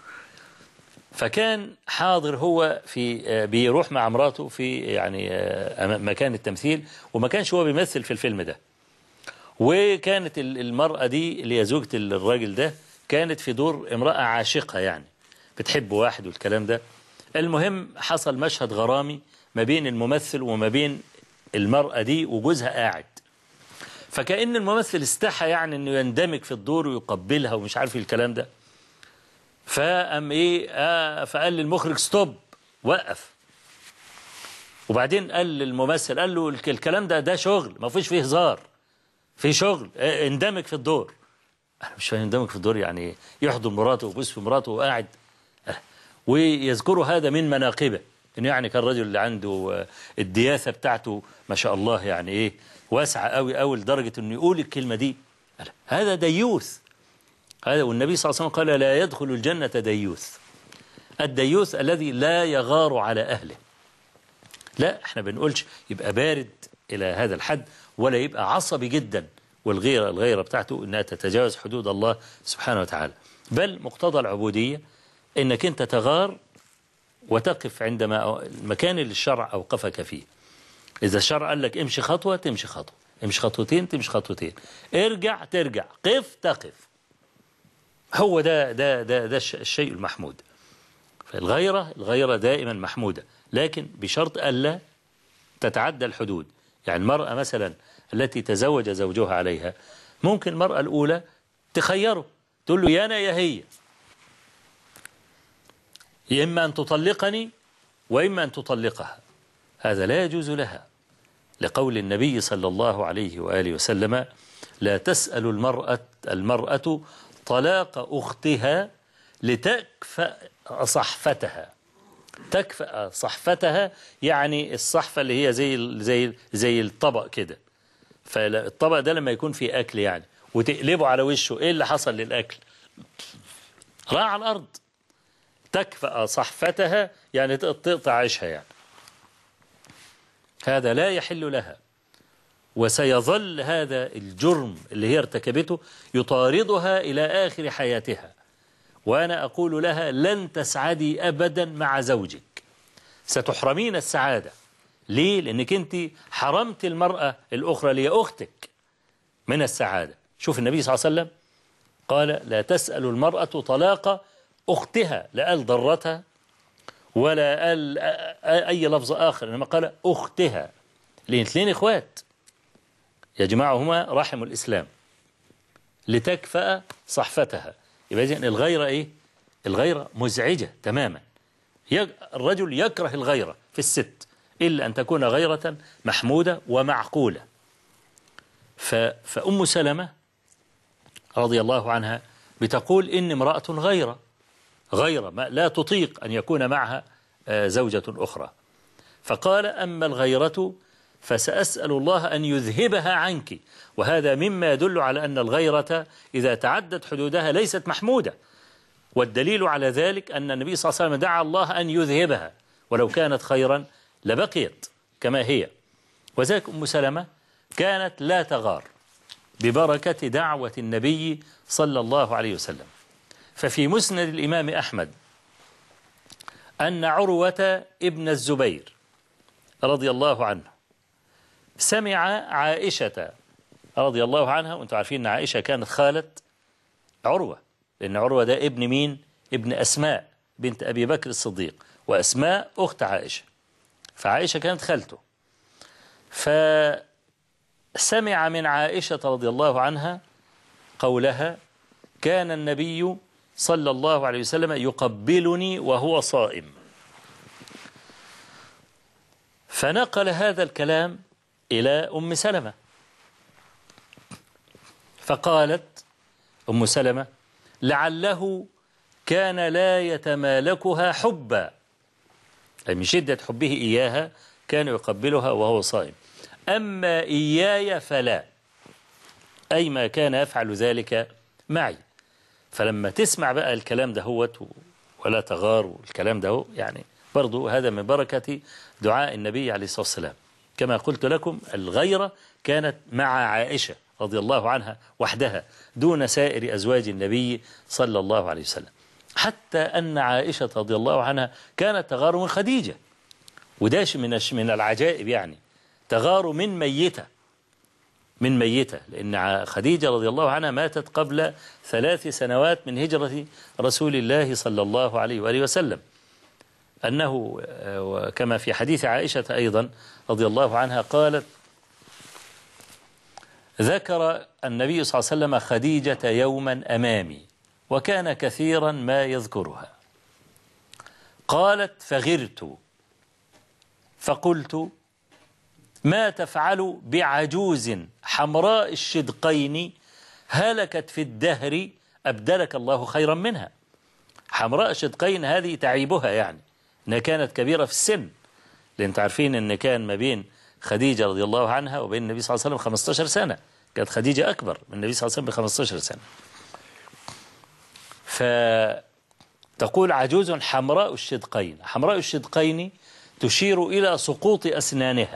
فكان حاضر هو في بيروح مع مراته في يعني مكان التمثيل، وما كانش هو بيمثل في الفيلم ده. وكانت المرأة دي اللي هي زوجة الراجل ده كانت في دور امرأة عاشقة، يعني بتحب واحد والكلام ده. المهم حصل مشهد غرامي ما بين الممثل وما بين المرأة دي، وجوزها قاعد. فكأن الممثل استحى يعني انه يندمج في الدور ويقبلها ومش عارف الكلام ده. فقام ايه فقال للمخرج ستوب، وقف. وبعدين قال للممثل، قال له الكلام ده شغل، ما فيش فيه هزار، في شغل، اندمج في الدور. انا مش فاهم يندمج في الدور يعني يحضن مراته ويبوس في مراته وقاعد. ويذكروا هذا من مناقبه، انه يعني كان رجل اللي عنده الدياثه بتاعته ما شاء الله، يعني ايه واسعه قوي قوي لدرجه انه يقول الكلمه دي. هذا ديوث هذا. والنبي صلى الله عليه وسلم قال لا يدخل الجنة ديوث. الديوث الذي لا يغار على أهله. لا، احنا بنقولش يبقى بارد إلى هذا الحد، ولا يبقى عصبي جدا، والغيرة بتاعته إنها تتجاوز حدود الله سبحانه وتعالى. بل مقتضى العبودية إنك أنت تغار وتقف عندما المكان اللي الشرع أوقفك فيه. إذا الشرع قال لك امشي خطوة تمشي خطوة، امشي خطوتين تمشي خطوتين، ارجع ترجع، قف تقف. هو ده الشيء المحمود. فالغيرة دائما محمودة، لكن بشرط ألا تتعدى الحدود. يعني المرأة مثلا التي تزوج زوجها عليها، ممكن المرأة الأولى تخيره، تقول له يا أنا يا هي، يا إما أن تطلقني وإما أن تطلقها. هذا لا يجوز لها، لقول النبي صلى الله عليه وآله وسلم لا تسأل المرأة طلاق أختها لتكفأ صحفتها. تكفأ صحفتها يعني الصحفة اللي هي زي الطبق كده. فالطبق ده لما يكون فيه أكل يعني وتقلبه على وشه، إيه اللي حصل للأكل؟ راح على الأرض. تكفأ صحفتها يعني تقطع عيشها يعني. هذا لا يحل لها، وسيظل هذا الجرم اللي هي ارتكبته يطاردها إلى آخر حياتها. وأنا أقول لها لن تسعدي أبدا مع زوجك، ستحرمين السعادة. ليه؟ لأنك أنت حرمت المرأة الأخرى اللي هي أختك من السعادة. شوف النبي صلى الله عليه وسلم قال لا تسأل المرأة طلاق أختها، لا قال ضرتها ولا قال أي لفظ آخر، إنما قال أختها، لأن اثنين إخوات. يجمعهما رحم الإسلام لتكفأ صحفتها. يبقى إذن الغيرة إيه؟ الغيرة مزعجة تماما. الرجل يكره الغيرة في الست إلا أن تكون غيرة محمودة ومعقولة. فأم سلمة رضي الله عنها بتقول إن امرأة غيرة لا تطيق أن يكون معها زوجة أخرى. فقال: أما الغيرة فسأسأل الله أن يذهبها عنك. وهذا مما يدل على أن الغيرة إذا تعدت حدودها ليست محمودة. والدليل على ذلك أن النبي صلى الله عليه وسلم دعا الله أن يذهبها، ولو كانت خيرا لبقيت كما هي. وذلك أم سلمة كانت لا تغار ببركة دعوة النبي صلى الله عليه وسلم. ففي مسند الإمام أحمد أن عروة ابن الزبير رضي الله عنه سمع عائشة رضي الله عنها، وانتم عارفين أن عائشة كانت خالة عروة، لأن عروة ده ابن مين؟ ابن أسماء بنت أبي بكر الصديق، وأسماء أخت عائشة، فعائشة كانت خالته. فسمع من عائشة رضي الله عنها قولها: كان النبي صلى الله عليه وسلم يقبلني وهو صائم. فنقل هذا الكلام إلى أم سلمة، فقالت أم سلمة: لعله كان لا يتمالكها حبا، أي من شدة حبه إياها كان يقبلها وهو صائم، أما إياي فلا، أي ما كان يفعل ذلك معي. فلما تسمع بقى الكلام ده هو ولا تغار والكلام ده يعني برضو هذا من بركة دعاء النبي عليه الصلاة والسلام. كما قلت لكم الغيرة كانت مع عائشة رضي الله عنها وحدها دون سائر أزواج النبي صلى الله عليه وسلم، حتى أن عائشة رضي الله عنها كانت تغار من خديجة، وداش من العجائب، يعني تغار من ميتة، لأن خديجة رضي الله عنها ماتت قبل 3 سنوات من هجرة رسول الله صلى الله عليه وآله وسلم، أنه كما في حديث عائشة أيضا رضي الله عنها قالت: ذكر النبي صلى الله عليه وسلم خديجة يوما أمامي وكان كثيرا ما يذكرها. قالت: فغرت فقلت: ما تفعل بعجوز حمراء الشدقين هلكت في الدهر أبدلك الله خيرا منها. حمراء الشدقين هذه تعيبها، يعني أنها كانت كبيرة في السن، لأن تعرفين أن كان ما بين خديجة رضي الله عنها وبين النبي صلى الله عليه وسلم 15 سنة، كانت خديجة أكبر من النبي صلى الله عليه وسلم ب15 سنة. فتقول: عجوز حمراء الشدقين. حمراء الشدقين تشير إلى سقوط أسنانها،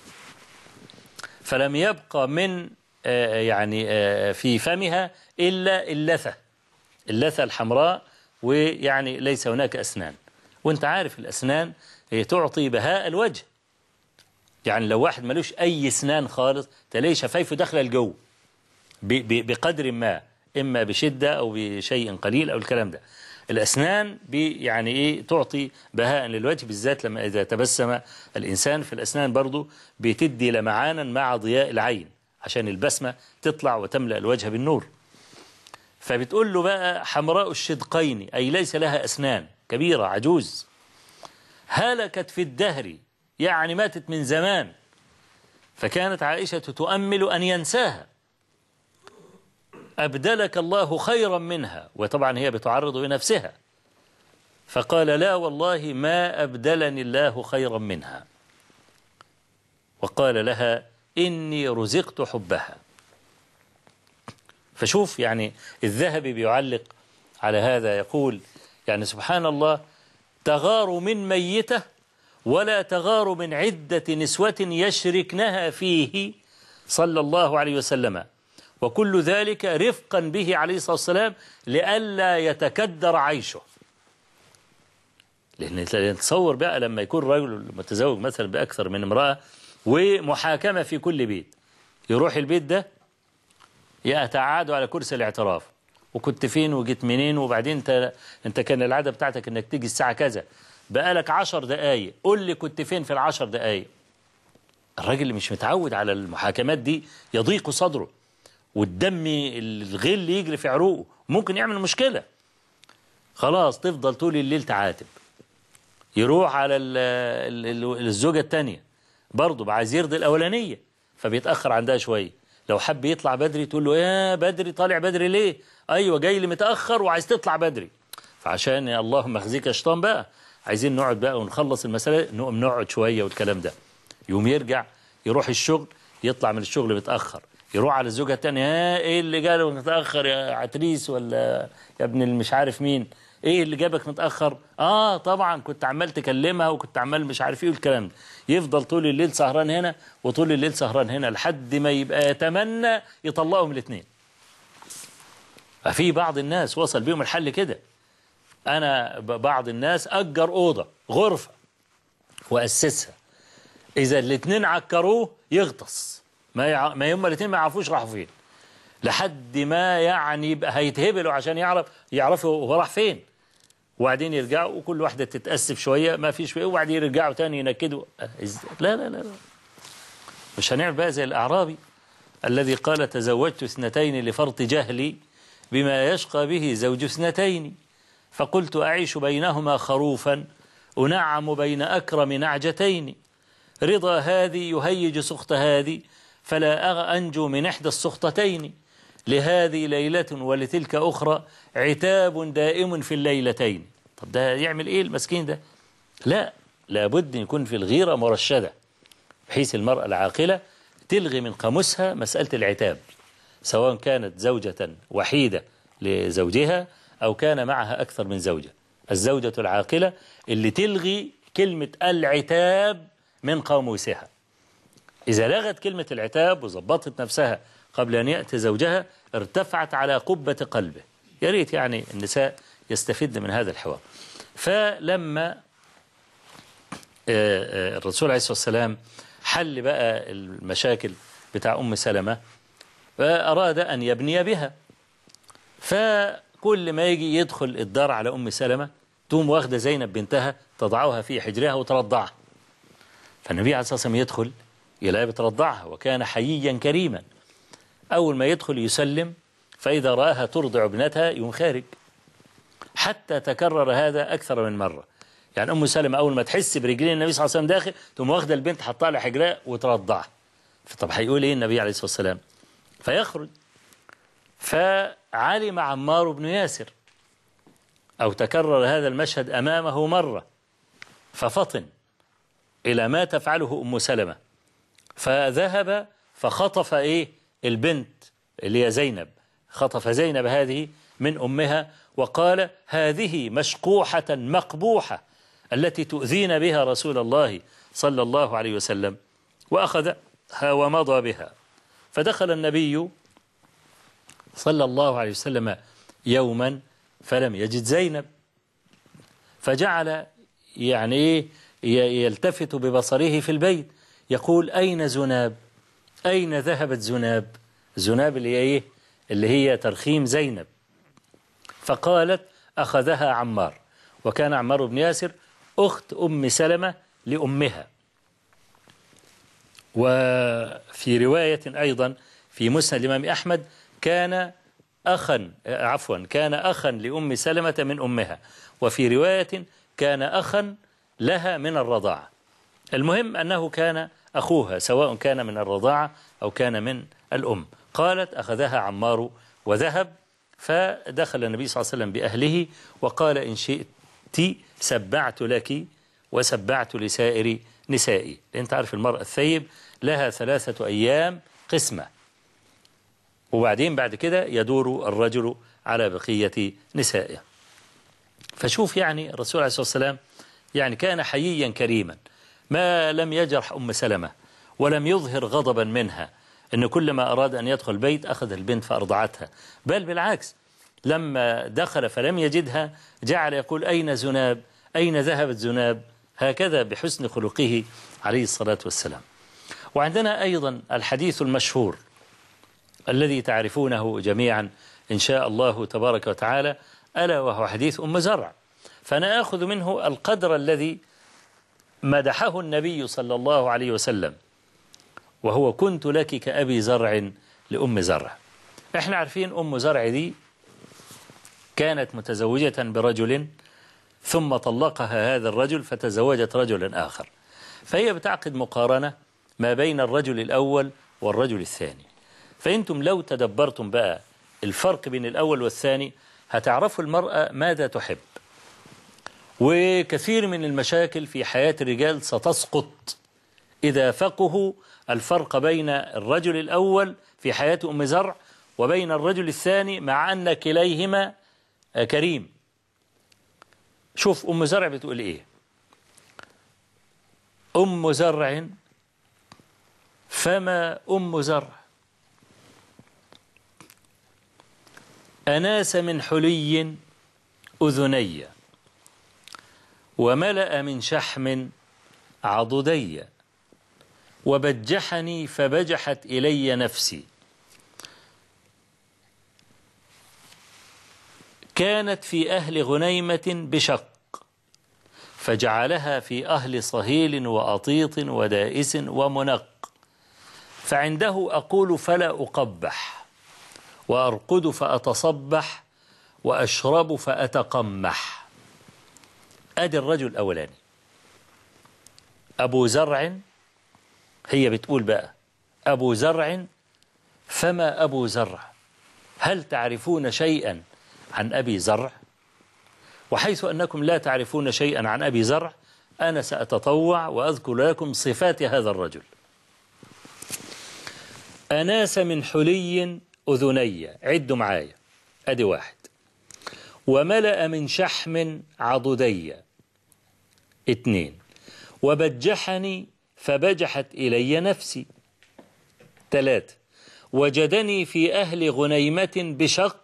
فلم يبقى من يعني في فمها إلا اللثة الحمراء، ويعني ليس هناك أسنان. وانت عارف الأسنان هي تعطي بهاء الوجه، يعني لو واحد ملوش أي أسنان خالص تلاقي شفايفه داخله الجو بقدر ما، إما بشدة أو بشيء قليل أو الكلام ده. الأسنان يعني إيه تعطي بهاء للوجه، بالذات لما إذا تبسم الإنسان في الأسنان برضو بتدي لمعانا مع ضياء العين عشان البسمة تطلع وتملأ الوجه بالنور. فبتقول له بقى: حمراء الشدقين، أي ليس لها أسنان، كبيرة عجوز، هلكت في الدهر، يعني ماتت من زمان. فكانت عائشة تؤمل أن ينساها، أبدلك الله خيرا منها، وطبعا هي بتعرض لنفسها. فقال: لا والله ما أبدلني الله خيرا منها. وقال لها: إني رزقت حبها. فشوف يعني الذهبي بيعلق على هذا يقول: يعني سبحان الله، تغار من ميتة ولا تغار من عدة نسوة يشركنها فيه صلى الله عليه وسلم، وكل ذلك رفقا به عليه الصلاة والسلام لئلا يتكدر عيشه. لأن تصور بقى لما يكون رجل متزوج مثلا بأكثر من امرأة ومحاكمة في كل بيت، يروح البيت ده يتعادوا على كرسي الاعتراف، وكنت فين وجيت منين، وبعدين انت كان العادة بتاعتك انك تيجي الساعة كذا، بقالك 10 دقايق، قول لي كنت فين في ال10 دقايق. الراجل اللي مش متعود على المحاكمات دي يضيق صدره، والدم الغل يجري في عروقه، ممكن يعمل مشكلة. خلاص تفضل طول الليل تعاتب، يروح على الزوجة التانية برضه عايز يرضي الأولانية، فبيتأخر عندها شوية. لو حب يطلع بدري تقول له يا بدري طالع بدري ليه؟ أيوة جاي لي متأخر وعايز تطلع بدري. فعشان يا اللهم اخزيك يا شيطان بقى، عايزين نقعد بقى ونخلص المسألة، نقوم نقعد شوية والكلام ده. يوم يرجع يروح الشغل، يطلع من الشغل متأخر، يروح على الزوجة التانية، ها ايه اللي جاله متأخر يا عتريس ولا يا ابن مش عارف مين، ايه اللي جابك متأخر؟ طبعا كنت عمال تكلمها وكنت عمال مش عارف ايه والكلام ده. يفضل طول الليل سهران هنا وطول الليل سهران هنا لحد ما يبقى يتمنى يطلقهم الاثنين. ففي بعض الناس وصل بيهم الحل كده. انا بعض الناس اجر اوضه غرفه واسسها، اذا الاثنين عكروه يغطس، ما هم الاثنين ما يعرفوش راحوا فين، لحد ما يعني يبقى هيتهبلوا عشان يعرفوا هو راح فين، وبعدين يرجعوا وكل واحده تتاسف شويه ما فيش شويه، وبعدين يرجعوا تاني ينكدوا. لا لا لا، مش هنعمل بقى زي الاعرابي الذي قال تزوجت اثنتين لفرط جهلي بما يشقى به زوج اثنتين، فقلت أعيش بينهما خروفا أنعم بين أكرم نعجتين، رضا هذه يهيج سخط هذه فلا أنجو من إحدى السخطتين، لهذه ليلة ولتلك أخرى عتاب دائم في الليلتين. طب ده يعمل إيه المسكين ده؟ لا، لابد أن يكون في الغيرة مرشدة، بحيث المرأة العاقلة تلغي من قاموسها مسألة العتاب، سواء كانت زوجة وحيدة لزوجها أو كان معها أكثر من زوجة. الزوجة العاقلة اللي تلغي كلمة العتاب من قاموسها. إذا لغت كلمة العتاب وظبطت نفسها قبل أن يأتي زوجها ارتفعت على قبة قلبه. يا ريت يعني النساء يستفدن من هذا الحوار. فلما الرسول عليه الصلاة والسلام حل بقى المشاكل بتاع أم سلمة، فأراد أن يبني بها، فكل ما يجي يدخل الدار على أم سلمة تقوم واخدة زينب بنتها تضعها في حجرها وترضعها. فالنبي عليه الصلاة والسلام يدخل يلاقيها بترضعها، وكان حييا كريما. أول ما يدخل يسلم، فإذا رآها ترضع ابنتها يوم خارج. حتى تكرر هذا أكثر من مرة. يعني أم سلمة أول ما تحس برجلين النبي صلى الله عليه وسلم داخل تقوم واخدة البنت حطها على حجرها وترضعها. فطب هيقول إيه النبي عليه الصلاة والسلام؟ فيخرج، فعلم عمار بن ياسر أو تكرر هذا المشهد أمامه مرة، ففطن إلى ما تفعله أم سلمة، فذهب فخطف البنت اللي هي زينب، خطف زينب هذه من أمها وقال هذه مشقوحة مقبوحة التي تؤذين بها رسول الله صلى الله عليه وسلم، وأخذها ومضى بها. فدخل النبي صلى الله عليه وسلم يوما فلم يجد زينب، فجعل يعني يلتفت ببصره في البيت يقول أين زناب؟ أين ذهبت زناب؟ زناب اللي هي ترخيم زينب. فقالت أخذها عمار، وكان عمار بن ياسر أخت أم سلمة لأمها. وفي رواية أيضا في مسند الإمام أحمد كان أخا لأم سلمة من أمها، وفي رواية كان أخا لها من الرضاعة. المهم أنه كان أخوها، سواء كان من الرضاعة أو كان من الأم. قالت أخذها عمار وذهب، فدخل النبي صلى الله عليه وسلم بأهله وقال إن شئت سبعت لك وسبعت لسائر نسائي. لأن تعرف المرأة الثيب لها 3 أيام قسمة، وبعدين بعد كده يدور الرجل على بقية نسائه. فشوف يعني الرسول عليه الصلاة والسلام يعني كان حييا كريما، ما لم يجرح أم سلمة ولم يظهر غضبا منها أن كل ما أراد أن يدخل البيت أخذ البنت فأرضعتها، بل بالعكس لما دخل فلم يجدها جعل يقول أين زناب؟ أين ذهبت زناب؟ هكذا بحسن خلقه عليه الصلاة والسلام. وعندنا أيضا الحديث المشهور الذي تعرفونه جميعا إن شاء الله تبارك وتعالى، ألا وهو حديث أم زرع. فأنا أخذ منه القدر الذي مدحه النبي صلى الله عليه وسلم وهو كنت لك كأبي زرع لأم زرع. احنا عارفين أم زرع دي كانت متزوجة برجل ثم طلقها هذا الرجل فتزوجت رجلا آخر، فهي بتعقد مقارنة ما بين الرجل الأول والرجل الثاني. فأنتم لو تدبرتم بقى الفرق بين الأول والثاني هتعرفوا المرأة ماذا تحب، وكثير من المشاكل في حياة الرجال ستسقط إذا فقهوا الفرق بين الرجل الأول في حياة أم زرع وبين الرجل الثاني، مع أن كليهما كريم. شوف أم زرع بتقول إيه: أم زرع فما أم زرع أناس من حلي أذني وملأ من شحم عضدي وبجحني فبجحت إلي نفسي. كانت في أهل غنيمة بشق فجعلها في أهل صهيل وأطيط ودائس ومنق، فعنده أقول فلا أقبح، وأرقد فأتصبح، وأشرب فأتقمح. أدي الرجل الأولاني أبو زرع. هي بتقول بقى أبو زرع فما أبو زرع، هل تعرفون شيئا عن أبي زرع؟ وحيث أنكم لا تعرفون شيئا عن أبي زرع أنا سأتطوع وأذكر لكم صفات هذا الرجل. أناس من حلي أذني، عدوا معايا، أدي واحد. وملأ من شحم عضدي، اثنين. وبجحني فبجحت إلي نفسي، ثلاثة. وجدني في أهل غنيمة بشق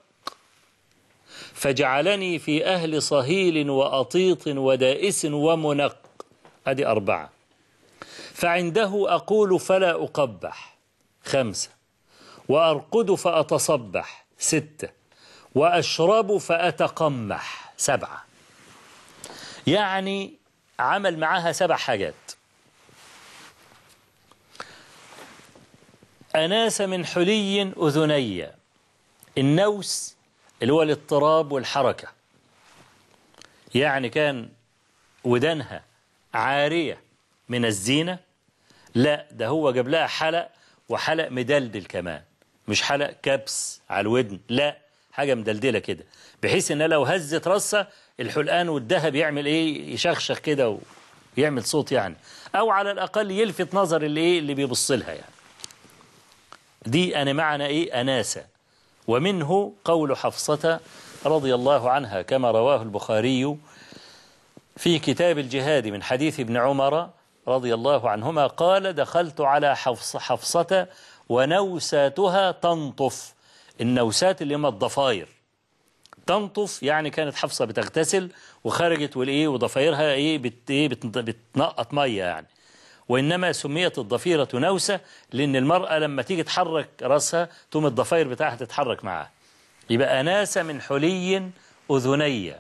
فجعلني في أهل صهيل وأطيط ودائس ومنق، أدي أربعة. فعنده أقول فلا أقبح، خمسة. وأرقد فأتصبح، ستة. وأشرب فأتقمح، سبعة. يعني عمل معها 7 حاجات. أناس من حلي أذني، النوس اللي هو الاضطراب والحركة، يعني كان ودانها عارية من الزينة، لا ده هو جاب لها حلق، وحلق مدلدل كمان، مش حلق كبس على الودن، لا حاجة مدلدلة كده، بحيث ان لو هزت راسها الحلقان والذهب يعمل ايه، يشخشخ كده ويعمل صوت يعني، او على الاقل يلفت نظر اللي بيبص لها يعني. دي أنا معنى ايه أناسة. ومنه قول حفصة رضي الله عنها كما رواه البخاري في كتاب الجهاد من حديث ابن عمر رضي الله عنهما قال: دخلت على حفصة ونوساتها تنطف. النوسات اللي هم الضفاير، تنطف يعني كانت حفصة بتغتسل وخرجت والايه وضفايرها بتنقط ميه يعني، وإنما سميت الضفيرة نوسة لأن المرأة لما تيجي تحرك رأسها تقوم الضفاير بتاعها تتحرك معها. يبقى أناس من حلي أذني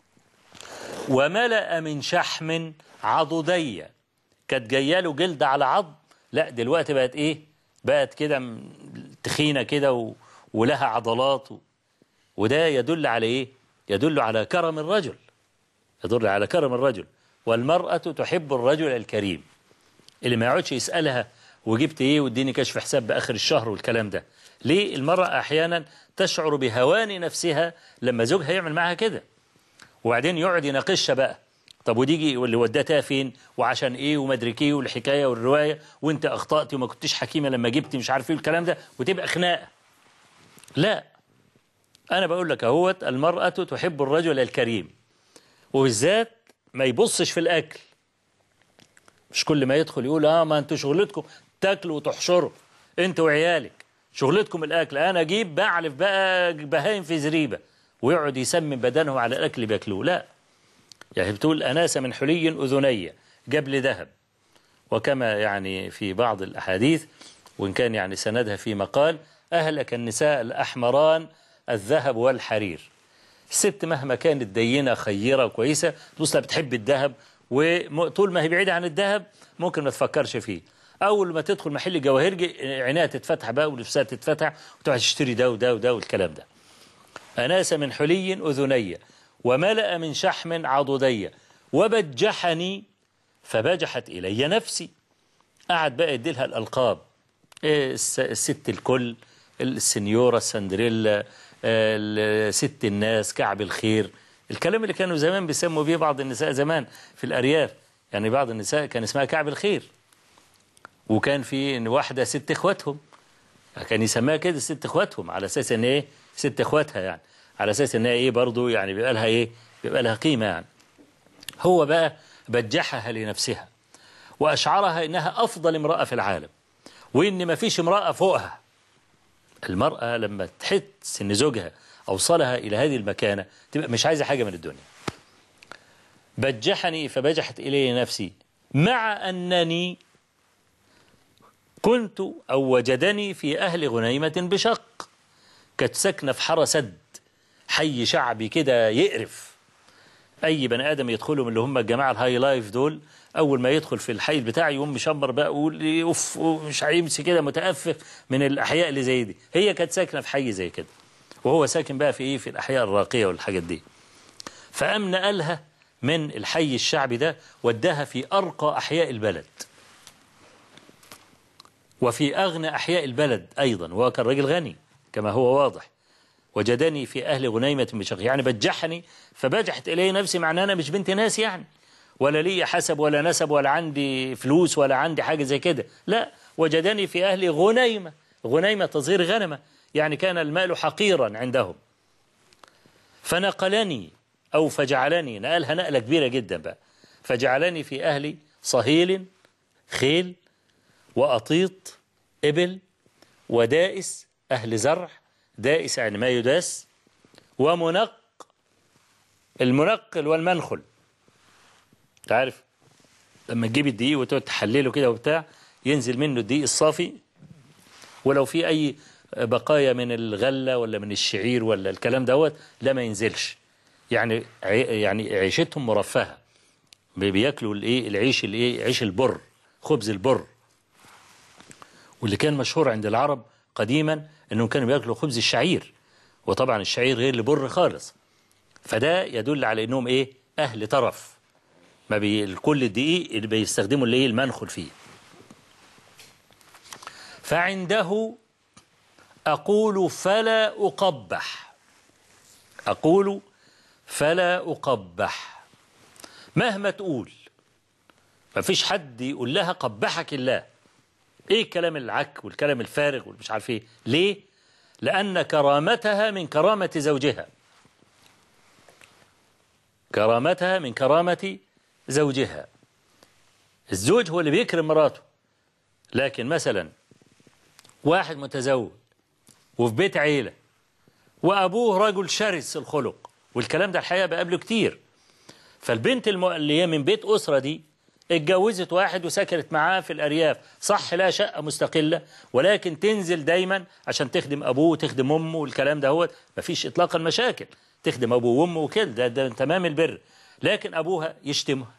وملأ من شحم عضدي، كانت جايه له جلد على عض، لا دلوقتي بقت ايه، بقت كده تخينة كده ولها عضلات وده يدل على ايه، يدل على كرم الرجل، يدل على كرم الرجل. والمرأة تحب الرجل الكريم اللي ما يقعدش يسألها وجبت ايه واديني كشف حساب بآخر الشهر والكلام ده. ليه؟ المرأة أحيانا تشعر بهوان نفسها لما زوجها يعمل معها كده، وبعدين يقعد يناقشها بقى، طب وديجي واللي ودتها فين وعشان ايه وما ادري ايه والحكايه والروايه وانت اخطأتي وما كنتش حكيمه لما جبتي مش عارف ايه الكلام ده، وتبقى خناقه. لا، انا بقول لك اهوت المرأة تحب الرجل الكريم، وبالذات ما يبصش في الاكل، مش كل ما يدخل يقول ما انتوا شغلتكم تاكلوا وتحشروا انت وعيالك، شغلتكم الاكل، انا اجيب بعلف بقى بهايم في زريبه ويقعد يسمم بدنه على الاكل اللي بياكلوه. لا، يعني بتقول أناس من حلي أذني، جاب لي ذهب. وكما يعني في بعض الأحاديث وإن كان يعني سندها في مقال: أهلك النساء الأحمران الذهب والحرير. الست مهما كانت دينة خيرة وكويسة تبص لها بتحب الذهب، وطول ما هي بعيدة عن الذهب ممكن ما تفكرش فيه. أول ما تدخل محل جواهرجي عينيها تتفتح بقى ولبسها تتفتح وتقعد تشتري ده وده وده والكلام ده. أناس من حلي أذني وملأ من شحم عضدي وبجحني فبجحت إلي نفسي. قعد بقى يديلها الألقاب، الست الكل، السنيورة، السندريلا، ست الناس، كعب الخير، الكلام اللي كانوا زمان بيسموا بيه بعض النساء زمان في الأرياف. يعني بعض النساء كان اسمها كعب الخير، وكان في واحدة ست اخواتهم كان يسميها كده ست اخواتهم على اساس ان ايه ست اخواتها، يعني على اساس انها ايه برضه يعني بيبقى لها ايه بيبقى لها قيمة. يعني هو بقى بجحها لنفسها وأشعرها إنها أفضل امرأة في العالم وإن ما فيش امرأة فوقها. المرأة لما تحس إن زوجها أوصلها إلى هذه المكانة تبقى مش عايزة حاجة من الدنيا. بجحني فبجحت إلي نفسي مع أنني كنت أو وجدني في أهل غنيمة بشق. كانت ساكنة في حارة سد، حي شعبي كده يقرف. أي بني آدم يدخلهم اللي هم الجماعة الهاي لايف دول، أول ما يدخل في الحي بتاعي يقوم مشمر بقى ويقول لي أوف مش هيمسي كده، متأفف من الأحياء اللي زي دي. هي كانت ساكنة في حي زي كده، وهو ساكن بقى في إيه في الأحياء الراقية والحاجات دي. فقام نقلها من الحي الشعبي ده وداها في أرقى أحياء البلد وفي أغنى أحياء البلد أيضا، وهو كان راجل غني كما هو واضح. وجدني في أهل غنيمة بشق، يعني بجحني فبجحت إلي نفسي، معناه أنا مش بنت ناس يعني، ولا لي حسب ولا نسب ولا عندي فلوس ولا عندي حاجة زي كده، لا. وجدني في أهل غنيمة، غنيمة تصغير غنمة، يعني كان المال حقيرا عندهم. فنقلني أو فجعلني، نقلها نقلة كبيرة جدا بقى، فجعلني في أهل صهيل خيل وأطيط إبل ودائس أهل زرع، دائس يعني ما يداس، ومنق، المنقل والمنخل. تعرف لما تجيب الدقيق وتقعد تحلله كده وبتاع ينزل منه الدقيق الصافي، ولو في أي بقايا من الغلة ولا من الشعير ولا الكلام دوت لا ما ينزلش. يعني عيشتهم مرفهة، بياكلوا الايه العيش الايه عيش البر، خبز البر. واللي كان مشهور عند العرب قديما انهم كانوا بياكلوا خبز الشعير، وطبعا الشعير غير البر خالص. فده يدل على انهم ايه اهل ترف، ما كل الدقيق اللي بيستخدموا اللي ايه المنخل فيه. فعنده أقول فلا أقبح، أقول فلا أقبح، مهما تقول ما فيش حد يقول لها قبحك الله. ايه الكلام العك والكلام الفارغ والمش عارف ايه، ليه؟ لأن كرامتها من كرامة زوجها، كرامتها من كرامة زوجها. الزوج هو اللي بيكرم مراته، لكن مثلا واحد متزوج وفي بيت عيلة وأبوه رجل شرس الخلق، والكلام ده الحقيقة بقابله كتير. فالبنت اللي هي من بيت أسرة دي اتجوزت واحد وسكنت معاه في الأرياف، صح لا شقة مستقلة، ولكن تنزل دايما عشان تخدم أبوه وتخدم أمه والكلام ده، هو مفيش إطلاقا مشاكل، تخدم أبوه وأمه وكده، ده تمام البر. لكن أبوها يشتمها،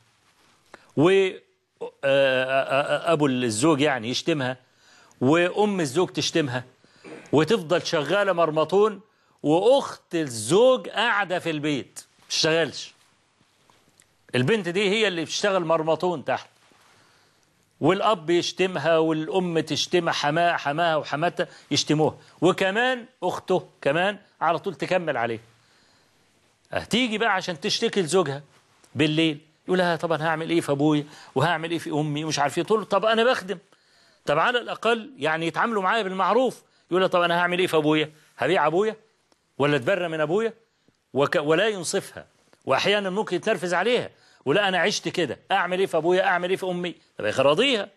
وأبو الزوج يعني يشتمها، وأم الزوج تشتمها، وتفضل شغالة مرمطون، وأخت الزوج قاعدة في البيت مش. البنت دي هي اللي بتشتغل مرمطون تحت، والأب يشتمها والأم تشتمها، حماها وحماتها يشتموها، وكمان أخته كمان على طول تكمل عليه. هتيجي بقى عشان تشتكي لزوجها بالليل، يقول لها طب أنا هعمل إيه في أبويا وهعمل إيه في أمي ومش عارف إيه. تقول له طب أنا بخدم، طب على الأقل يعني يتعاملوا معايا بالمعروف. يقول لها طب أنا هعمل إيه في أبويا؟ هبيع أبويا ولا أتبرى من أبويا؟ ولا ينصفها، وأحيانا ممكن يتنرفز عليها، ولا أنا عشت كده، أعمل إيه في أبويا؟ أعمل إيه في أمي؟ طب يخرضيها.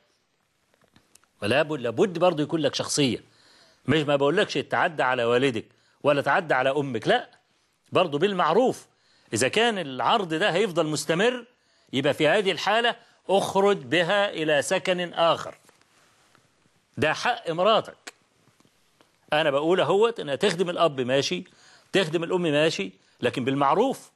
لابد برضه يكون لك شخصية، مش ما بقولكش تعدى على والدك ولا تعدى على أمك، لا، برضه بالمعروف. إذا كان العرض ده هيفضل مستمر يبقى في هذه الحالة أخرج بها إلى سكن آخر، ده حق مراتك. أنا بقول أهوت أنها تخدم الأب ماشي، تخدم الأم ماشي، لكن بالمعروف،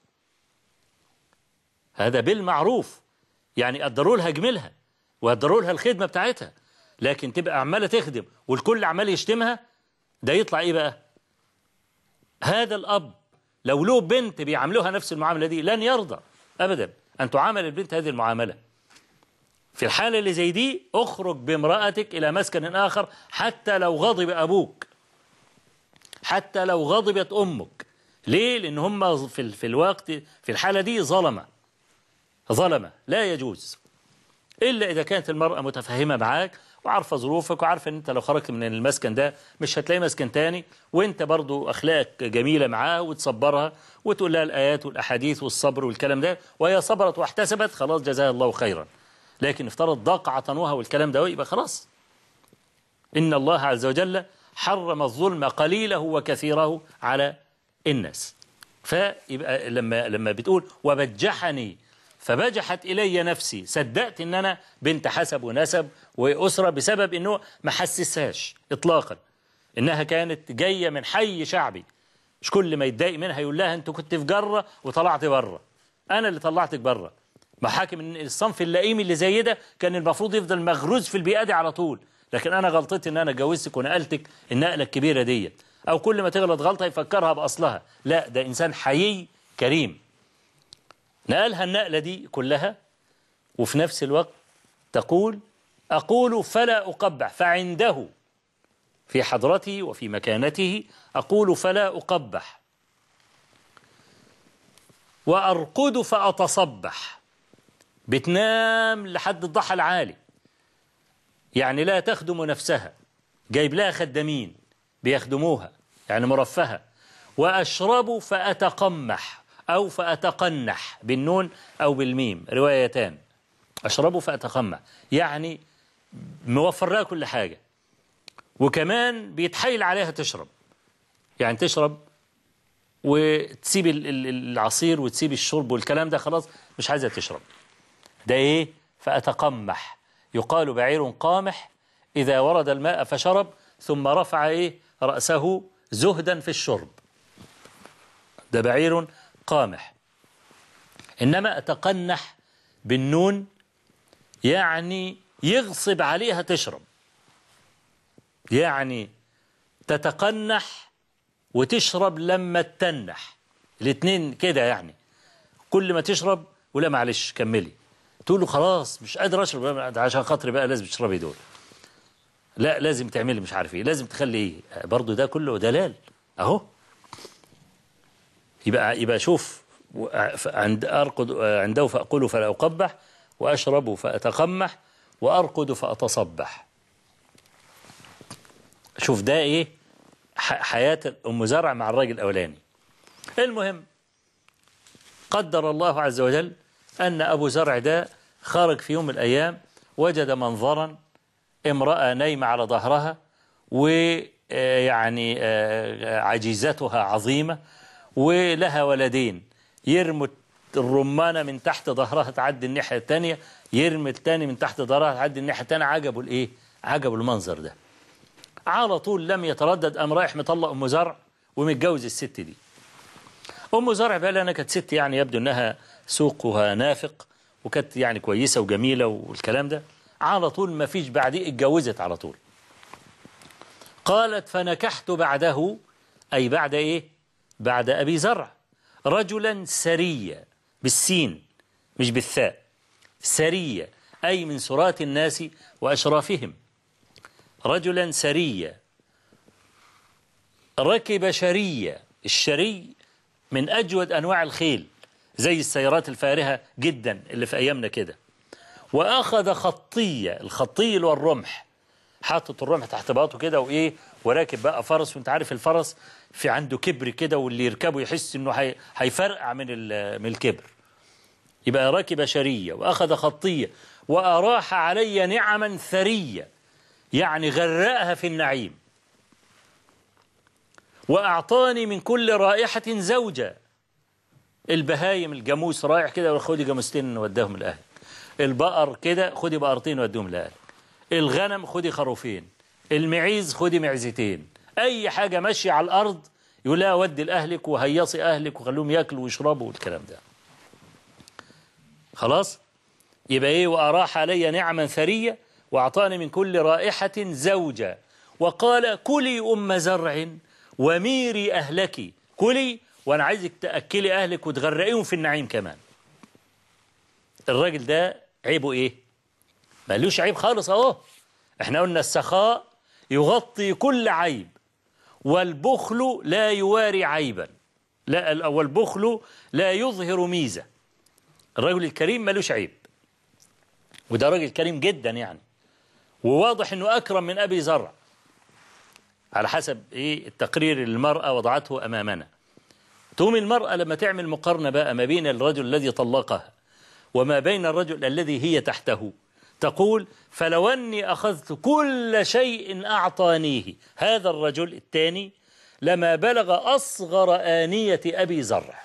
هذا بالمعروف. يعني قدروا لها جميلها وقدروا لها الخدمة بتاعتها، لكن تبقى عمالة تخدم والكل عمال يشتمها، ده يطلع إيه بقى؟ هذا الأب لو له بنت بيعاملوها نفس المعاملة دي لن يرضى أبدا أن تعامل البنت هذه المعاملة. في الحالة اللي زي دي اخرج بامرأتك إلى مسكن آخر، حتى لو غضب أبوك، حتى لو غضبت أمك. ليه؟ لأن هم في الوقت في الحالة دي ظلمة لا يجوز، إلا إذا كانت المرأة متفهمة معاك وعارفة ظروفك وعارفة أن أنت لو خرجت من المسكن ده مش هتلاقي مسكن تاني، وأنت برضو أخلاقك جميلة معاه وتصبرها وتقول لها الآيات والأحاديث والصبر والكلام ده، وهي صبرت واحتسبت خلاص جزاها الله خيرا. لكن افترض ضاق عطنوها والكلام ده يبقى خلاص. إن الله عز وجل حرم الظلم قليله وكثيره على الناس. فيبقى لما بتقول وبجحني فبجحت إلي نفسي، صدقت إن أنا بنت حسب ونسب وأسرة بسبب إنه ما حسسهاش إطلاقا إنها كانت جاية من حي شعبي. مش كل ما يتضايق منها يقول لها أنت كنت في جرة وطلعت بره، أنا اللي طلعتك بره. محاكم إن الصنف اللئيم اللي زي ده كان المفروض يفضل مغروز في البيئة دي على طول، لكن أنا غلطتي إن أنا اتجوزتك ونقلتك النقلة الكبيرة دي. أو كل ما تغلط غلطة يفكرها بأصلها، لا ده إنسان حيي كريم نقلها النقلة دي كلها. وفي نفس الوقت تقول أقول فلا أقبح، فعنده في حضرته وفي مكانته أقول فلا أقبح، وأرقد فأتصبح، بتنام لحد الضحى العالي، يعني لا تخدم نفسها، جايب لها خدامين بيخدموها يعني مرفهة. وأشرب فأتقمح أو فأتقنح بالنون أو بالميم روايتان، أشرب فأتقمح يعني موفر لها كل حاجة، وكمان بيتحايل عليها تشرب، يعني تشرب وتسيب العصير وتسيب الشرب والكلام ده، خلاص مش عايزة تشرب. ده إيه؟ فأتقمح. يقال بعير قامح إذا ورد الماء فشرب ثم رفع إيه؟ رأسه زهدا في الشرب، ده بعير قامح. إنما أتقنح بالنون يعني يغصب عليها تشرب، يعني تتقنح وتشرب لما تتنح، الاتنين كده، يعني كل ما تشرب ولا معلش كملي، تقول له خلاص مش قادر اشرب عشان خاطري بقى لازم تشربي دول، لا لازم تعملي مش عارف ايه، لازم تخلي ايه، برضو ده كله دلال اهو. يبقى شوف، أرقد عنده فأقول فلا أقبح، وأشرب فأتقمح، وأرقد فأتصبح. شوف ده إيه حياة أم زرع مع الراجل الأولاني. المهم قدر الله عز وجل أن أبو زرع ده خرج في يوم من الأيام وجد منظرا، امرأة نايمة على ظهرها ويعني عجيزتها عظيمة ولها ولدين، يرموا الرمانة من تحت ظهرها تعدي الناحية الثانية، يرمي الثاني من تحت ظهرها تعدي الناحية الثانية. عجبوا الإيه؟ عجبوا المنظر ده، على طول لم يتردد، قام رايح مطلق أم زرع ومتجوز الست دي. أم زرع بقى لأنها كانت ست يعني يبدو أنها سوقها نافق وكانت يعني كويسة وجميلة والكلام ده، على طول ما فيش بعديه اتجوزت على طول. قالت فنكحت بعده، أي بعد إيه؟ بعد أبي زرع رجلا سريا، بالسين مش بالثاء، سريا أي من سرات الناس وأشرافهم، رجلا سريا ركب شريا. الشري من أجود أنواع الخيل زي السيارات الفارهة جدا اللي في أيامنا كده. وأخذ خطية، الخطي اللي هو الرمح، حاطط الرمح تحت باطه كده وإيه، وراكب بقى فرس، وانت عارف الفرس في عنده كبر كده، واللي يركبه يحس انه هيفرقع من الكبر. يبقى راكب شرية وأخذ خطية وأراح علي نعما ثرية، يعني غرقها في النعيم، وأعطاني من كل رائحة زوجة. البهايم الجاموس رايح كده خدي جاموستين وداهم لأهلك، البقر كده خدي بقرتين ودوهم لأهلك، الغنم خدي خروفين، المعيز خدي معزتين، أي حاجة ماشية على الأرض يقول لها ودي لأهلك وهيصي أهلك وخلوهم يأكلوا ويشربوا والكلام ده. خلاص يبقى إيه؟ وأراح علي نعما ثرية وأعطاني من كل رائحة زوجا، وقال كلي أم زرع وميري أهلك، كلي وأنا عايزك تأكلي أهلك وتغرقيهم في النعيم كمان. الراجل ده عيبه إيه؟ مالوش عيب خالص أهو. إحنا قلنا السخاء يغطي كل عيب، والبخل لا يواري عيبا، لا، والبخل لا يظهر ميزة. الرجل الكريم مالوش عيب، وده راجل كريم جدا يعني، وواضح أنه أكرم من أبي زرع على حسب التقرير اللي المرأة وضعته أمامنا. تقوم المرأة لما تعمل مقارنة بقى ما بين الرجل الذي طلقها وما بين الرجل الذي هي تحته، تقول فلو أني أخذت كل شيء أعطانيه هذا الرجل الثاني لما بلغ أصغر آنية أبي زرع.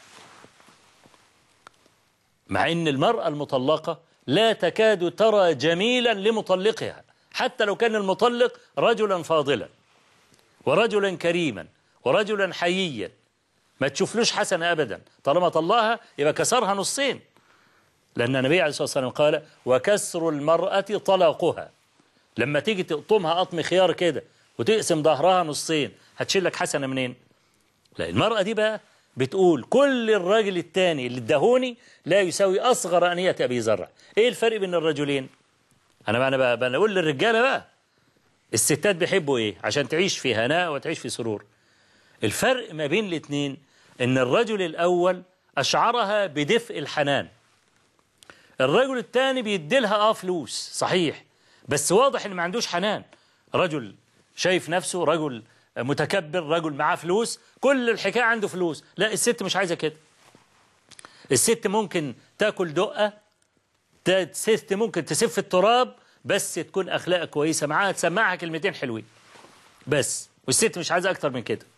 مع أن المرأة المطلقة لا تكاد ترى جميلا لمطلقها، حتى لو كان المطلق رجلا فاضلا ورجلا كريما ورجلا حييا، ما تشوفلوش حسنة أبدا. طالما طلقها يبقى كسرها نصين، لأن النبي عليه الصلاة والسلام قال وكسر المرأة طلاقها. لما تيجي تقطمها قطم خيار كده وتقسم ظهرها نصين هتشيل لك حسنة منين؟ لا، المرأة دي بقى بتقول كل الراجل التاني اللي ادهوني لا يساوي أصغر أنية أبي زرع. إيه الفرق بين الرجلين؟ أنا بقول للرجالة بقى، الستات بيحبوا إيه عشان تعيش في هناء وتعيش في سرور. الفرق ما بين الاثنين إن الرجل الأول أشعرها بدفء الحنان، الرجل الثاني بيديلها فلوس صحيح، بس واضح إن ما عندوش حنان. رجل شايف نفسه رجل متكبر، رجل معاه فلوس، كل الحكاية عنده فلوس. لا، الست مش عايزة كده. الست ممكن تاكل دقة، الست ممكن تسف التراب، بس تكون أخلاقها كويسة معاها، تسمعها كلمتين حلوين بس، والست مش عايزة أكتر من كده.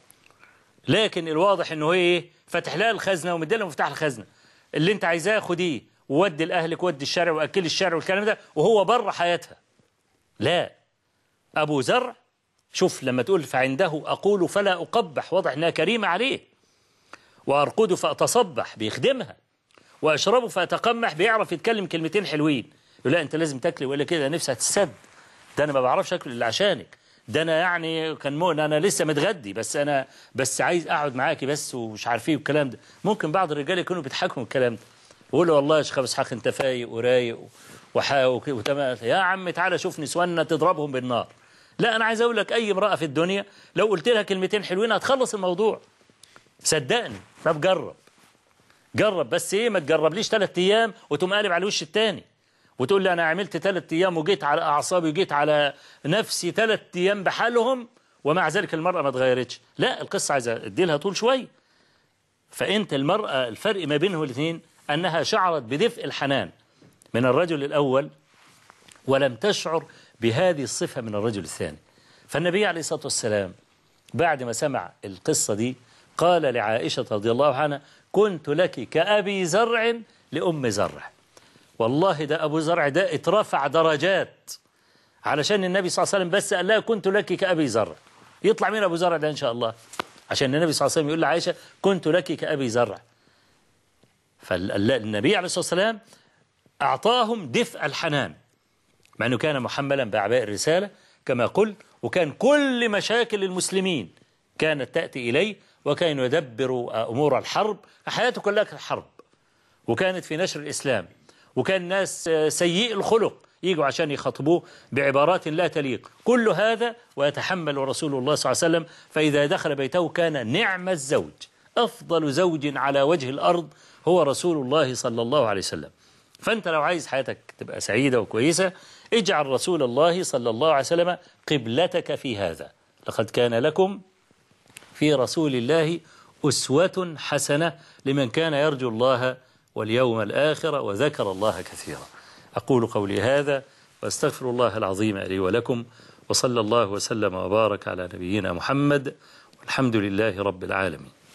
لكن الواضح إنه إيه، فاتح لها الخزنة ومدي لها مفتاح الخزنة، اللي أنت عايزاه خديه وودي لأهلك وودي الشارع وأكل الشارع والكلام ده، وهو بره حياتها. لا، أبو زرع شوف لما تقول فعنده أقول فلا أقبح، واضح إنها كريمة عليه. وأرقد فأتصبح، بيخدمها. وأشربه فأتقمح، بيعرف يتكلم كلمتين حلوين. يقول لا أنت لازم تاكلي ولا كده نفسها تسد، ده أنا ما بعرفش أكل إلا عشانك، ده أنا يعني كان أنا لسه متغدي، بس عايز أقعد معاكي بس ومش عارف إيه والكلام ده. ممكن بعض الرجال يكونوا بيضحكوا من الكلام ده، يقولوا والله يا شيخ إسحاق أنت فايق ورايق وتمام، يا عم تعالى شوف نسواننا تضربهم بالنار. لا، أنا عايز أقول لك أي امرأة في الدنيا لو قلت لها كلمتين حلوين هتخلص الموضوع، صدقني. طب جرب بس، إيه ما تجربليش 3 أيام وتقوم قالب على الوش التاني وتقول لي أنا عملت 3 أيام وجيت على أعصابي وجيت على نفسي 3 أيام بحالهم ومع ذلك المرأة ما اتغيرتش. لا، القصة عايزة اديلها طول شوية. فأنت المرأة الفرق ما بينهم الاثنين أنها شعرت بدفء الحنان من الرجل الأول ولم تشعر بهذه الصفة من الرجل الثاني. فالنبي عليه الصلاة والسلام بعد ما سمع القصة دي قال لعائشة رضي الله عنها كنت لك كأبي زرع لأم زرع. والله ده أبو زرع ده اترفع درجات علشان النبي صلى الله عليه وسلم بس قال لها كنت لك كأبي زرع. يطلع مين أبو زرع ده إن شاء الله؟ عشان النبي صلى الله عليه وسلم يقول لعائشة كنت لك كأبي زرع. فالنبي عليه الصلاة والسلام أعطاهم دفء الحنان، مع أنه كان محملا بأعباء الرسالة كما قلت، وكان كل مشاكل المسلمين كانت تأتي إليه، وكان يدبر أمور الحرب، حياته كلها كانت حرب، وكانت في نشر الإسلام، وكان ناس سيء الخلق يجوا عشان يخاطبوه بعبارات لا تليق. كل هذا ويتحمل رسول الله صلى الله عليه وسلم، فإذا دخل بيته كان نعم الزوج، أفضل زوج على وجه الأرض هو رسول الله صلى الله عليه وسلم. فأنت لو عايز حياتك تبقى سعيدة وكويسة اجعل رسول الله صلى الله عليه وسلم قبلتك في هذا. لقد كان لكم في رسول الله أسوة حسنة لمن كان يرجو الله واليوم الآخر وذكر الله كثيرا. أقول قولي هذا وأستغفر الله العظيم لي ولكم، وصلى الله وسلم وبارك على نبينا محمد، والحمد لله رب العالمين.